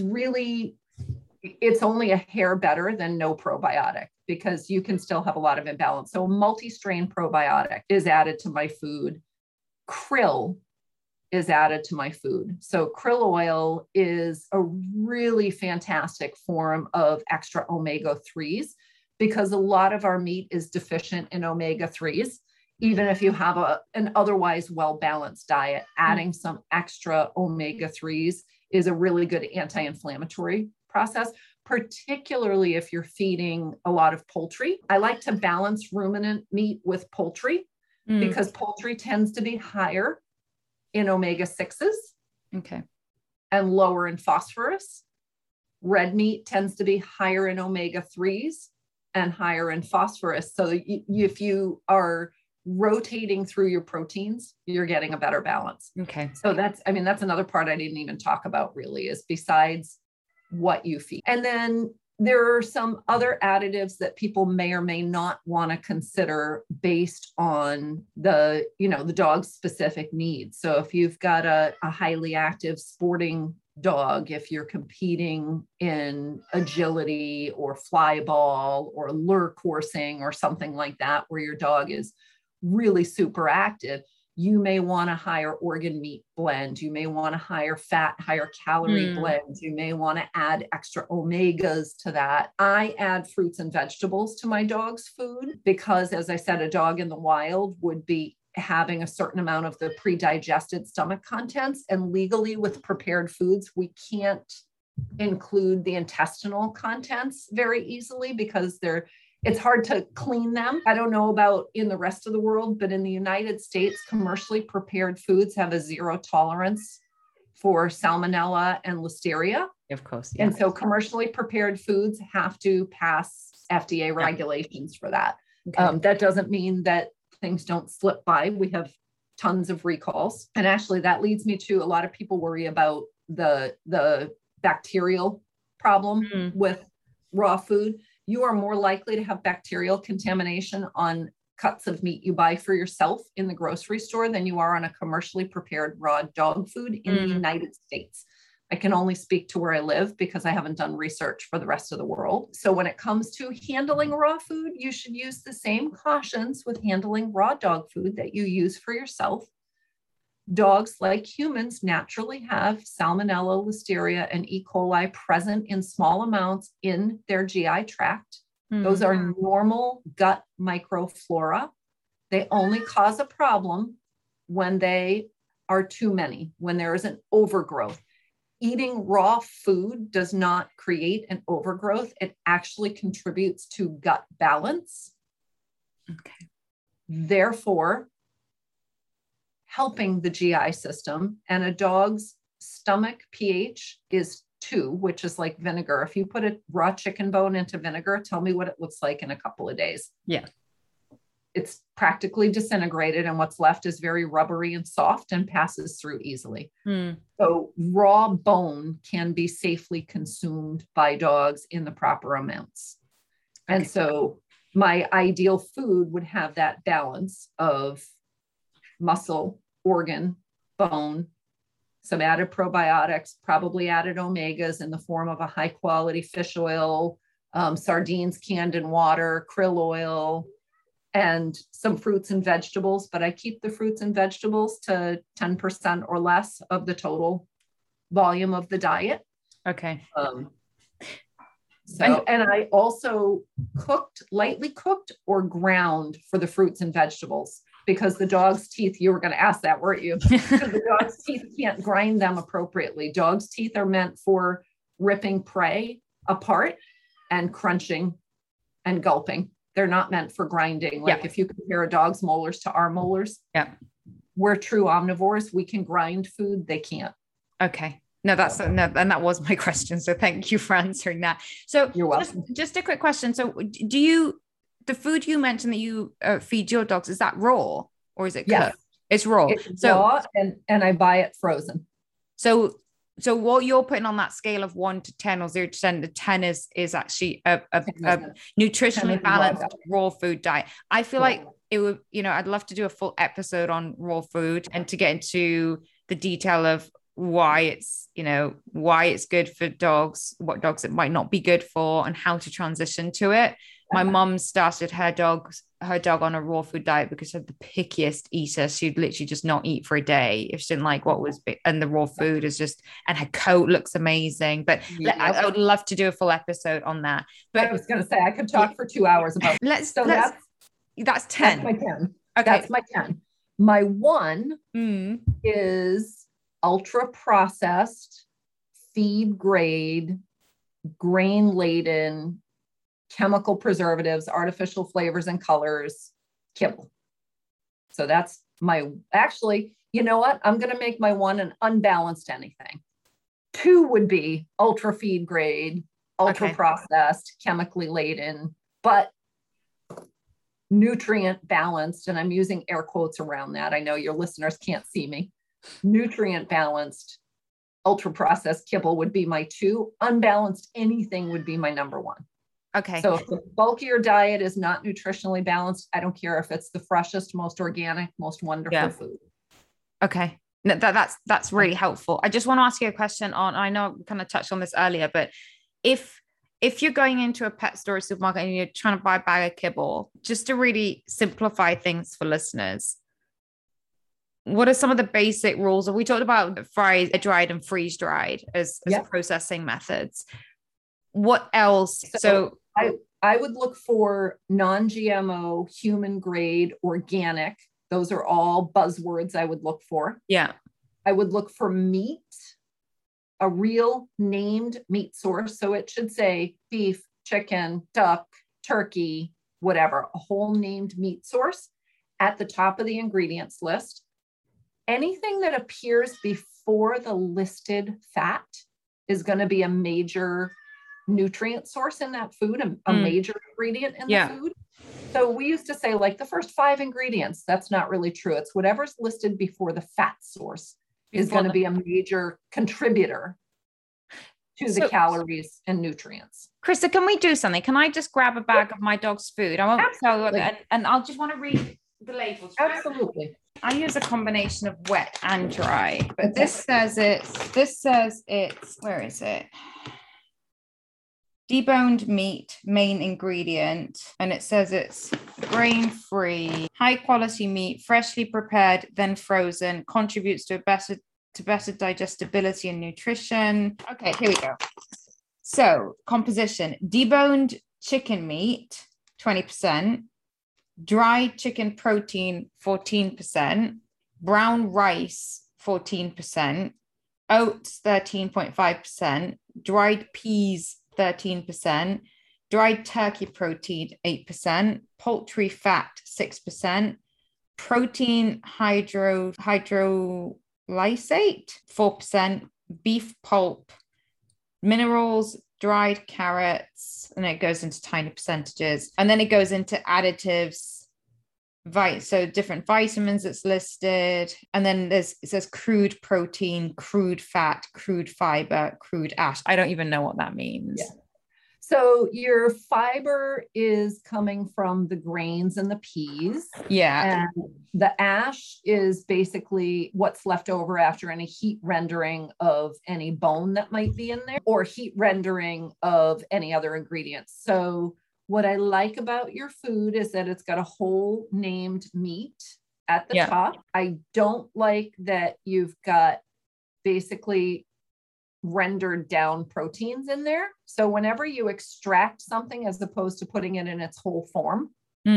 only a hair better than no probiotic, because you can still have a lot of imbalance. So a multi-strain probiotic is added to my food. Krill is added to my food. So krill oil is a really fantastic form of extra omega-3s, because a lot of our meat is deficient in omega-3s. Even if you have an otherwise well-balanced diet, adding some extra omega-3s is a really good anti-inflammatory process, particularly if you're feeding a lot of poultry. I like to balance ruminant meat with poultry because poultry tends to be higher in omega-6s and lower in phosphorus. Red meat tends to be higher in omega-3s and higher in phosphorus. So if you are rotating through your proteins, you're getting a better balance. So that's another part I didn't even talk about really, is besides what you feed. And then there are some other additives that people may or may not want to consider based on the dog's specific needs. So if you've got a highly active sporting dog, if you're competing in agility or fly ball or lure coursing or something like that, where your dog is really super active, you may want a higher organ meat blend. You may want a higher fat, higher calorie blend. You may want to add extra omegas to that. I add fruits and vegetables to my dog's food because, as I said, a dog in the wild would be having a certain amount of the pre-digested stomach contents. And legally with prepared foods, we can't include the intestinal contents very easily because it's hard to clean them. I don't know about in the rest of the world, but in the United States, commercially prepared foods have a zero tolerance for salmonella and listeria. Of course. Yeah. And so commercially prepared foods have to pass FDA regulations for that. That doesn't mean that things don't slip by. We have tons of recalls. And actually that leads me to a lot of people worry about the bacterial problem with raw food. You are more likely to have bacterial contamination on cuts of meat you buy for yourself in the grocery store than you are on a commercially prepared raw dog food in the United States. I can only speak to where I live because I haven't done research for the rest of the world. So when it comes to handling raw food, you should use the same cautions with handling raw dog food that you use for yourself. Dogs, like humans, naturally have salmonella, listeria, and E. coli present in small amounts in their GI tract. Those are normal gut microflora. They only cause a problem when they are too many, when there is an overgrowth. Eating raw food does not create an overgrowth. It actually contributes to gut balance. Therefore, helping the GI system. And a dog's stomach pH is 2, which is like vinegar. If you put a raw chicken bone into vinegar, tell me what it looks like in a couple of days. Yeah. It's practically disintegrated, and what's left is very rubbery and soft and passes through easily. So raw bone can be safely consumed by dogs in the proper amounts. And so my ideal food would have that balance of muscle, organ, bone, some added probiotics, probably added omegas in the form of a high quality fish oil, sardines canned in water, krill oil, and some fruits and vegetables. But I keep the fruits and vegetables to 10% or less of the total volume of the diet. Okay. And I also lightly cooked or ground for the fruits and vegetables, because the dog's teeth, you were going to ask that, weren't you? Because the dog's teeth can't grind them appropriately. Dog's teeth are meant for ripping prey apart and crunching and gulping. They're not meant for grinding. Like if you compare a dog's molars to our molars, we're true omnivores. We can grind food. They can't. Okay. No, and that was my question. So thank you for answering that. So you're welcome. Just a quick question. So the food you mentioned that you feed your dogs, is that raw or is it cooked? It's raw. It's raw, and I buy it frozen. So what you're putting on that scale of 1 to 10 or 0 to 10, the 10 is actually a nutritionally balanced raw food diet. I feel like it would, I'd love to do a full episode on raw food and to get into the detail of why it's good for dogs, what dogs it might not be good for, and how to transition to it. My mum started her dog on a raw food diet because she's the pickiest eater. She'd literally just not eat for a day if she didn't like what was big, and the raw food is just, and her coat looks amazing. But I would love to do a full episode on that. But I was going to say I could talk for 2 hours about. That's 10. That's my 10. Okay, that's my 10. My 1 is ultra processed, feed grade, grain laden, chemical preservatives, artificial flavors and colors kibble. So that's actually, you know what? I'm going to make my 1 an unbalanced anything. 2 would be ultra feed grade, ultra processed, chemically laden, but nutrient balanced. And I'm using air quotes around that. I know your listeners can't see me. Nutrient balanced, ultra processed kibble would be my 2. Unbalanced anything would be my number 1. Okay. So if the bulk of your diet is not nutritionally balanced, I don't care if it's the freshest, most organic, most wonderful food. Okay. No, that's really helpful. I just want to ask you a question I know we kind of touched on this earlier, but if you're going into a pet store or supermarket and you're trying to buy a bag of kibble, just to really simplify things for listeners, what are some of the basic rules? We talked about fry dried and freeze dried as processing methods. What else? So I would look for non-GMO, human grade, organic. Those are all buzzwords I would look for. Yeah. I would look for meat, a real named meat source. So it should say beef, chicken, duck, turkey, whatever, a whole named meat source at the top of the ingredients list. Anything that appears before the listed fat is going to be a major nutrient source in that food, a major ingredient in the food. So we used to say like the first 5 ingredients. That's not really true. It's whatever's listed before the fat source is going to be a major contributor to the calories and nutrients. Krista, can we do something? Can I just grab a bag of my dog's food? I won't tell you, and I'll just want to read the labels. Absolutely. I use a combination of wet and dry, but this says it's, where is it? Deboned meat, main ingredient. And it says it's grain-free, high quality meat, freshly prepared, then frozen, contributes to better digestibility and nutrition. Okay, here we go. So composition, deboned chicken meat, 20%, dried chicken protein, 14%, brown rice, 14%, oats, 13.5%, dried peas, 13%, dried turkey protein, 8%, poultry fat, 6%, protein hydrolysate, 4%, beef pulp, minerals, dried carrots, and it goes into tiny percentages. And then it goes into additives, so different vitamins it's listed. And then it says crude protein, crude fat, crude fiber, crude ash. I don't even know what that means. Yeah. So your fiber is coming from the grains and the peas. Yeah. And the ash is basically what's left over after any heat rendering of any bone that might be in there, or heat rendering of any other ingredients. So what I like about your food is that it's got a whole named meat at the top. I don't like that you've got basically rendered down proteins in there. So whenever you extract something as opposed to putting it in its whole form,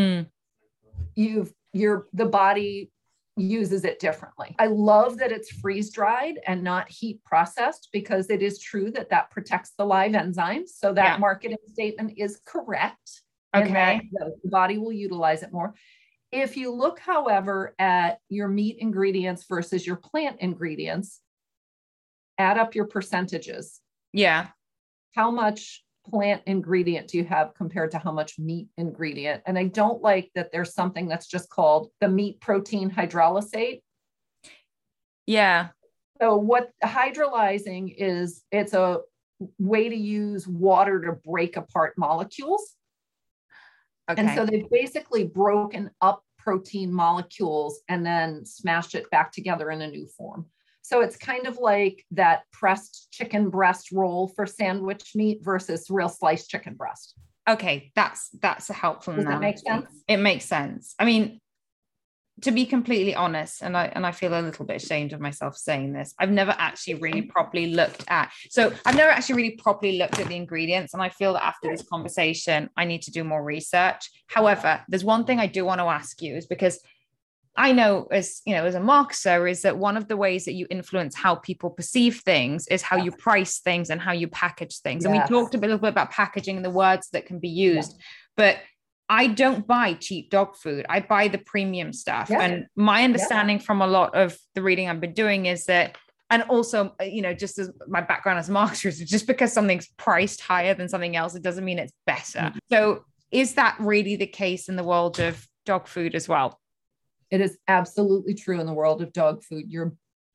the body uses it differently. I love that it's freeze dried and not heat processed, because it is true that that protects the live enzymes. So that marketing statement is correct. Okay. And that the body will utilize it more. If you look, however, at your meat ingredients versus your plant ingredients, add up your percentages. Yeah. How much plant ingredient do you have compared to how much meat ingredient? And I don't like that there's something that's just called the meat protein hydrolysate. Yeah. So what hydrolyzing is, it's a way to use water to break apart molecules. Okay. And so they've basically broken up protein molecules and then smashed it back together in a new form. So it's kind of like that pressed chicken breast roll for sandwich meat versus real sliced chicken breast. Okay. That's a helpful Does that analogy. make sense? It makes sense. I mean, to be completely honest, and I feel a little bit ashamed of myself saying this, I've never actually really properly looked at the ingredients. And I feel that after this conversation, I need to do more research. However, there's one thing I do want to ask you, is because I know, as you know, as a marketer, is that one of the ways that you influence how people perceive things is how you price things and how you package things. And we talked a little bit about packaging and the words that can be used, but I don't buy cheap dog food. I buy the premium stuff. Yeah. And my understanding from a lot of the reading I've been doing is that, and also, you know, just as my background as a marketer, is just because something's priced higher than something else, it doesn't mean it's better. So is that really the case in the world of dog food as well? It is absolutely true in the world of dog food. Your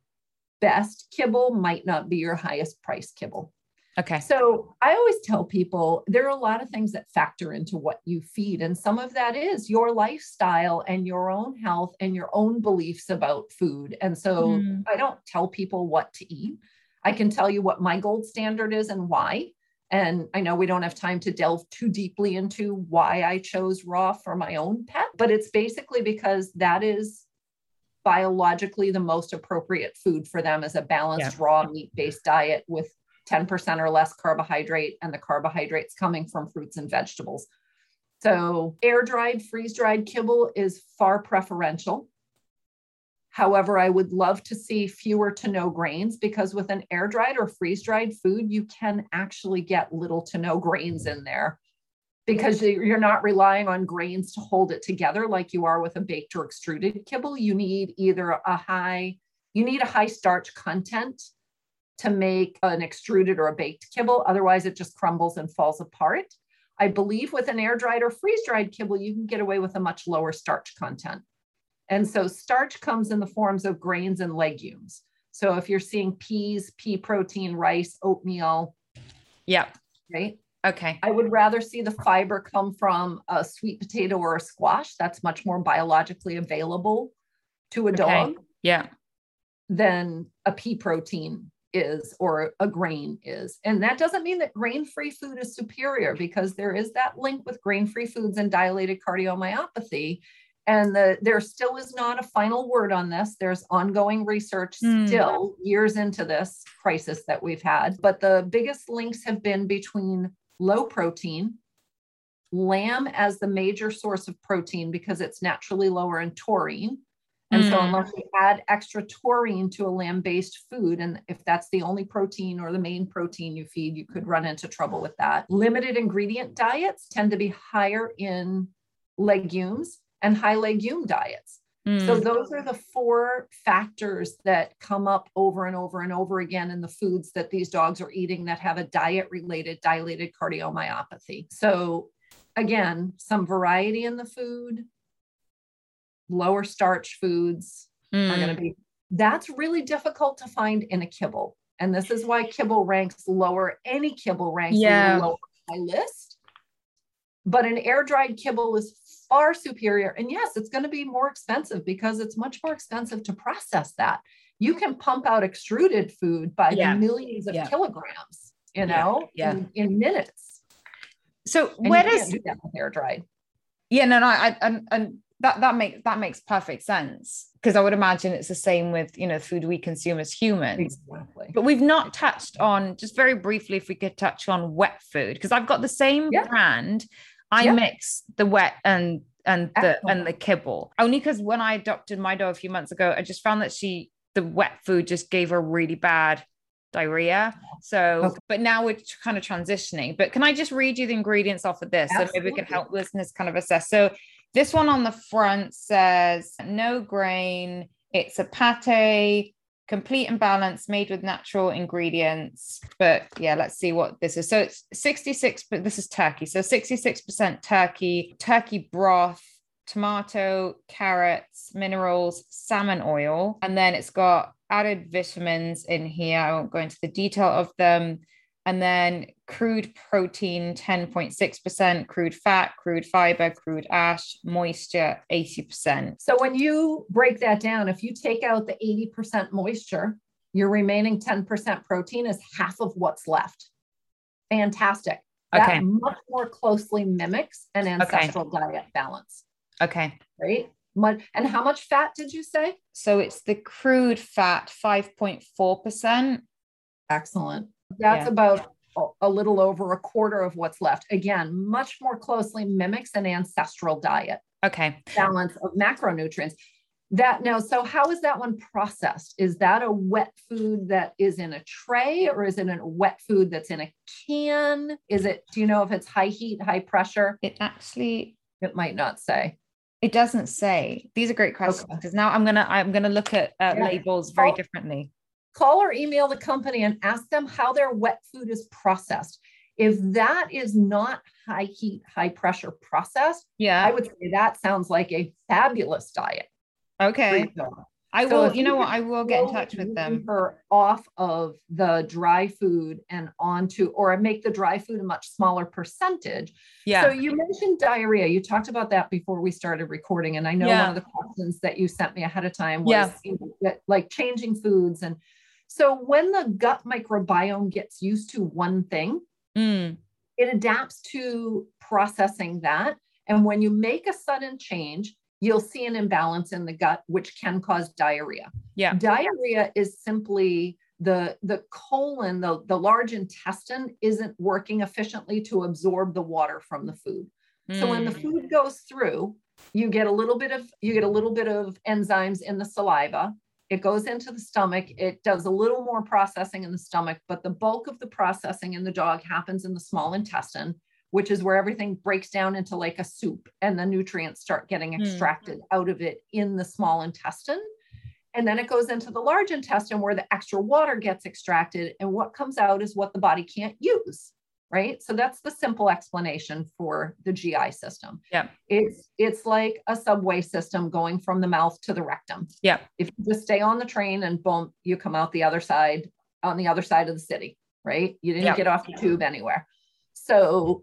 best kibble might not be your highest price kibble. Okay. So I always tell people there are a lot of things that factor into what you feed. And some of that is your lifestyle and your own health and your own beliefs about food. And so I don't tell people what to eat. I can tell you what my gold standard is and why. And I know we don't have time to delve too deeply into why I chose raw for my own pet, but it's basically because that is biologically the most appropriate food for them, as a balanced raw meat-based diet with 10% or less carbohydrate, and the carbohydrates coming from fruits and vegetables. So air-dried, freeze-dried kibble is far preferential. However, I would love to see fewer to no grains, because with an air-dried or freeze-dried food, you can actually get little to no grains in there, because you're not relying on grains to hold it together like you are with a baked or extruded kibble. You need either a high starch content to make an extruded or a baked kibble. Otherwise, it just crumbles and falls apart. I believe with an air-dried or freeze-dried kibble, you can get away with a much lower starch content. And so starch comes in the forms of grains and legumes. So if you're seeing peas, pea protein, rice, oatmeal. Yep. Right. Okay. I would rather see the fiber come from a sweet potato or a squash. That's much more biologically available to a dog. Yeah. Than a pea protein is, or a grain is. And that doesn't mean that grain-free food is superior, because there is that link with grain-free foods and dilated cardiomyopathy. And there still is not a final word on this. There's ongoing research still years into this crisis that we've had. But the biggest links have been between low protein, lamb as the major source of protein because it's naturally lower in taurine. And so unless you add extra taurine to a lamb-based food, and if that's the only protein or the main protein you feed, you could run into trouble with that. Limited ingredient diets tend to be higher in legumes and high legume diets. So those are the four factors that come up over and over and over again in the foods that these dogs are eating that have a diet-related dilated cardiomyopathy. So again, some variety in the food, lower starch foods are going to be, that's really difficult to find in a kibble. And this is why kibble ranks lower. Any kibble ranks lower on my list. But an air-dried kibble is far superior. And yes, it's going to be more expensive because it's much more expensive to process that. You can pump out extruded food by the millions of kilograms, you know, in minutes. So and where you does can't do that with air-dried? Yeah, no, and that makes perfect sense, because I would imagine it's the same with, food we consume as humans. Exactly. But we've not touched on, just very briefly, if we could touch on wet food, because I've got the same brand. I mix the wet and the kibble, only because when I adopted my dog a few months ago, I just found that the wet food just gave her really bad diarrhea. So, but now we're kind of transitioning. But can I just read you the ingredients off of this? Absolutely. So maybe we can help listeners kind of assess. So this one on the front says no grain. It's a pate, complete and balanced, made with natural ingredients. But yeah, let's see what this is. So it's 66, but this is turkey. So 66% turkey broth, tomato, carrots, minerals, salmon oil. And then it's got added vitamins in here. I won't go into the detail of them. And then crude protein, 10.6%, crude fat, crude fiber, crude ash, moisture, 80%. So when you break that down, if you take out the 80% moisture, your remaining 10% protein is half of what's left. Fantastic. That much more closely mimics an ancestral diet balance. Okay. Right? And how much fat did you say? So it's the crude fat, 5.4%. Excellent. That's about a little over a quarter of what's left. Again, much more closely mimics an ancestral diet. Okay. Balance of macronutrients. So how is that one processed? Is that a wet food that is in a tray, or is it a wet food that's in a can? Do you know if it's high heat, high pressure? It might not say. It doesn't say. These are great questions, because now I'm gonna look at labels very differently. Call or email the company and ask them how their wet food is processed. If that is not high heat, high pressure processed, I would say that sounds like a fabulous diet. Okay. I will get in touch with them. Her off of the dry food and onto, or make the dry food a much smaller percentage. Yeah. So you mentioned diarrhea. You talked about that before we started recording. And I know one of the questions that you sent me ahead of time was like changing foods. And so when the gut microbiome gets used to one thing, it adapts to processing that. And when you make a sudden change, you'll see an imbalance in the gut, which can cause diarrhea. Yeah. Diarrhea is simply the colon, the large intestine isn't working efficiently to absorb the water from the food. So when the food goes through, you get a little bit of enzymes in the saliva. It goes into the stomach. It does a little more processing in the stomach, but the bulk of the processing in the dog happens in the small intestine, which is where everything breaks down into like a soup, and the nutrients start getting extracted out of it in the small intestine. And then it goes into the large intestine where the extra water gets extracted, and what comes out is what the body can't use, right? So that's the simple explanation for the GI system. Yeah. It's like a subway system going from the mouth to the rectum. Yeah. If you just stay on the train and boom, you come out the other side, on the other side of the city, right? You didn't get off the tube anywhere. So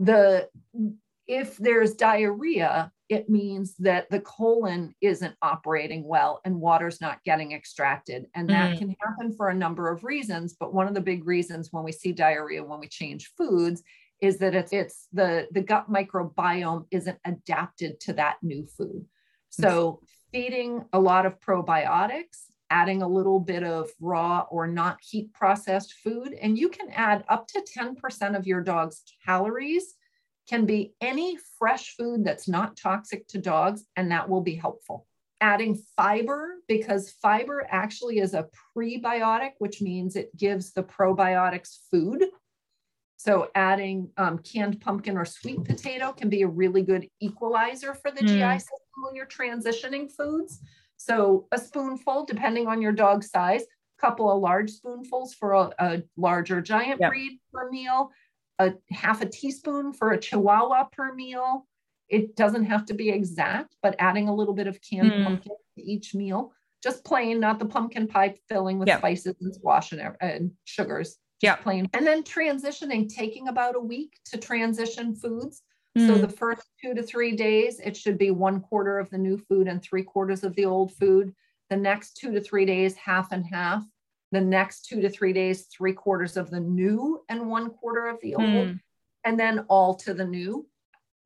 if there's diarrhea, it means that the colon isn't operating well and water's not getting extracted. And that can happen for a number of reasons. But one of the big reasons when we see diarrhea, when we change foods, is that it's the gut microbiome isn't adapted to that new food. So feeding a lot of probiotics, adding a little bit of raw or not heat processed food, and you can add up to 10% of your dog's calories can be any fresh food that's not toxic to dogs, and that will be helpful. Adding fiber, because fiber actually is a prebiotic, which means it gives the probiotics food. So adding canned pumpkin or sweet potato can be a really good equalizer for the GI system when you're transitioning foods. So a spoonful, depending on your dog's size, a couple of large spoonfuls for a larger giant breed per meal, a half a teaspoon for a Chihuahua per meal. It doesn't have to be exact, but adding a little bit of canned pumpkin to each meal, just plain, not the pumpkin pie filling with spices and squash and sugars, just plain. And then transitioning, taking about a week to transition foods. So the first 2 to 3 days, it should be 1/4 of the new food and 3/4 of the old food. The next 2 to 3 days, half and half. The next 2 to 3 days, 3/4 of the new and 1/4 of the old. And then all to the new.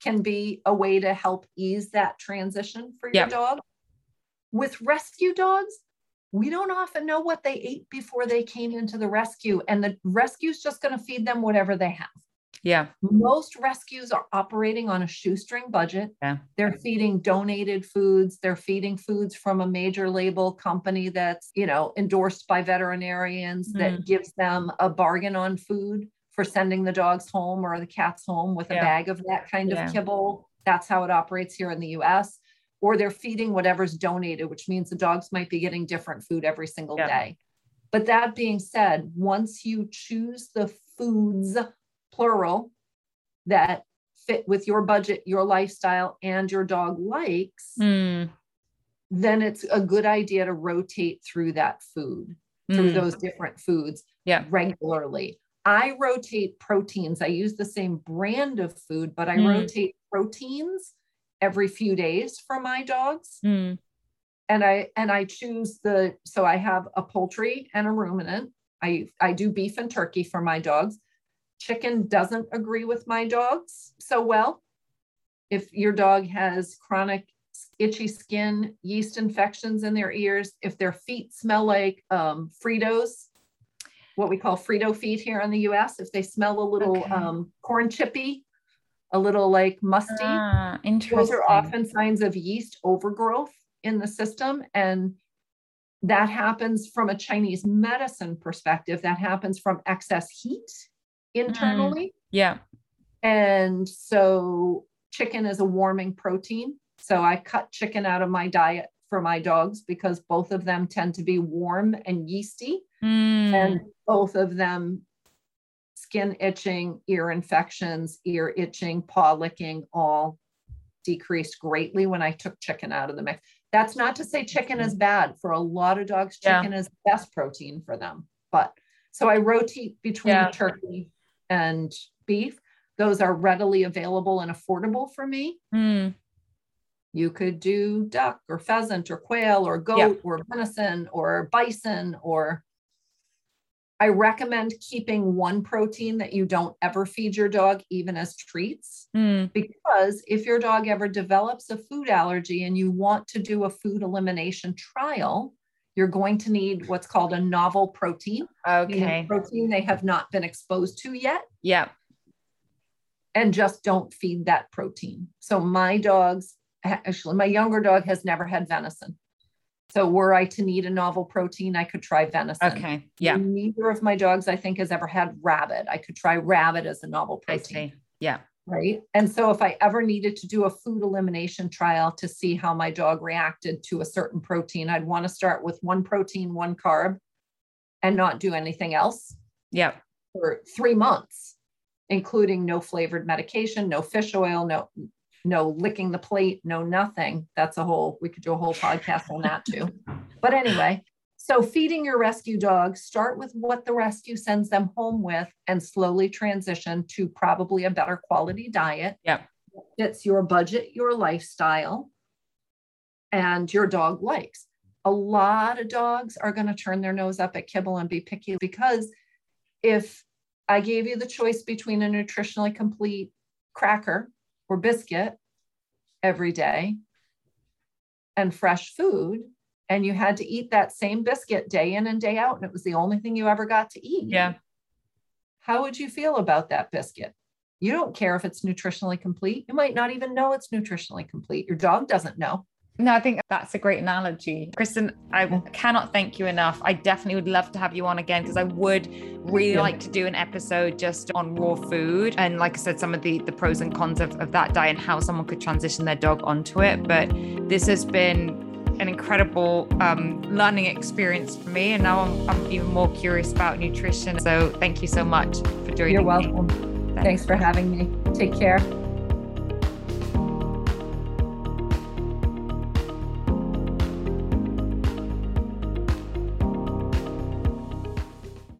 can be a way to help ease that transition for your dog. With rescue dogs, we don't often know what they ate before they came into the rescue, and the rescue's just going to feed them whatever they have. Yeah. Most rescues are operating on a shoestring budget. Yeah. They're feeding donated foods. They're feeding foods from a major label company that's, endorsed by veterinarians that gives them a bargain on food for sending the dogs home or the cats home with a bag of that kind of kibble. That's how it operates here in the US. Or they're feeding whatever's donated, which means the dogs might be getting different food every single day. But that being said, once you choose the foods, plural, that fit with your budget, your lifestyle, and your dog likes, then it's a good idea to rotate through that food, through those different foods regularly. I rotate proteins. I use the same brand of food, but I rotate proteins every few days for my dogs. And I choose so I have a poultry and a ruminant. I do beef and turkey for my dogs. Chicken doesn't agree with my dogs so well. If your dog has chronic itchy skin, yeast infections in their ears, if their feet smell like Fritos, what we call Frito feet here in the US, if they smell a little corn chippy, a little like musty, those are often signs of yeast overgrowth in the system. And that happens from a Chinese medicine perspective. That happens from excess heat internally. And so chicken is a warming protein. So I cut chicken out of my diet for my dogs because both of them tend to be warm and yeasty. And both of them, skin itching, ear infections, ear itching, paw licking, all decreased greatly when I took chicken out of the mix. That's not to say chicken is bad. For a lot of dogs, chicken is the best protein for them. But so I rotate between turkey and beef. Those are readily available and affordable for me. You could do duck or pheasant or quail or goat or venison or bison, or I recommend keeping one protein that you don't ever feed your dog, even as treats, because if your dog ever develops a food allergy and you want to do a food elimination trial, you're going to need what's called a novel protein. Protein they have not been exposed to yet. And just don't feed that protein. So my dogs, actually, my younger dog has never had venison. So were I to need a novel protein, I could try venison. Neither of my dogs, I think, has ever had rabbit. I could try rabbit as a novel protein. Right. And so if I ever needed to do a food elimination trial to see how my dog reacted to a certain protein, I'd want to start with one protein, one carb, and not do anything else. For 3 months, including no flavored medication, no fish oil, no licking the plate, no nothing. We could do a whole podcast on that too. But anyway, so feeding your rescue dog, start with what the rescue sends them home with and slowly transition to probably a better quality diet. It's your budget, your lifestyle, and your dog likes. A lot of dogs are going to turn their nose up at kibble and be picky, because if I gave you the choice between a nutritionally complete cracker or biscuit every day and fresh food, and you had to eat that same biscuit day in and day out, and it was the only thing you ever got to eat, how would you feel about that biscuit? You don't care if it's nutritionally complete. You might not even know it's nutritionally complete. Your dog doesn't know. No, I think that's a great analogy. Kristen, I cannot thank you enough. I definitely would love to have you on again, because I would really like to do an episode just on raw food. And like I said, some of the pros and cons of that diet and how someone could transition their dog onto it. But this has been an incredible learning experience for me. And now I'm even more curious about nutrition. So thank you so much for joining me. You're welcome. Thanks for having me. Take care.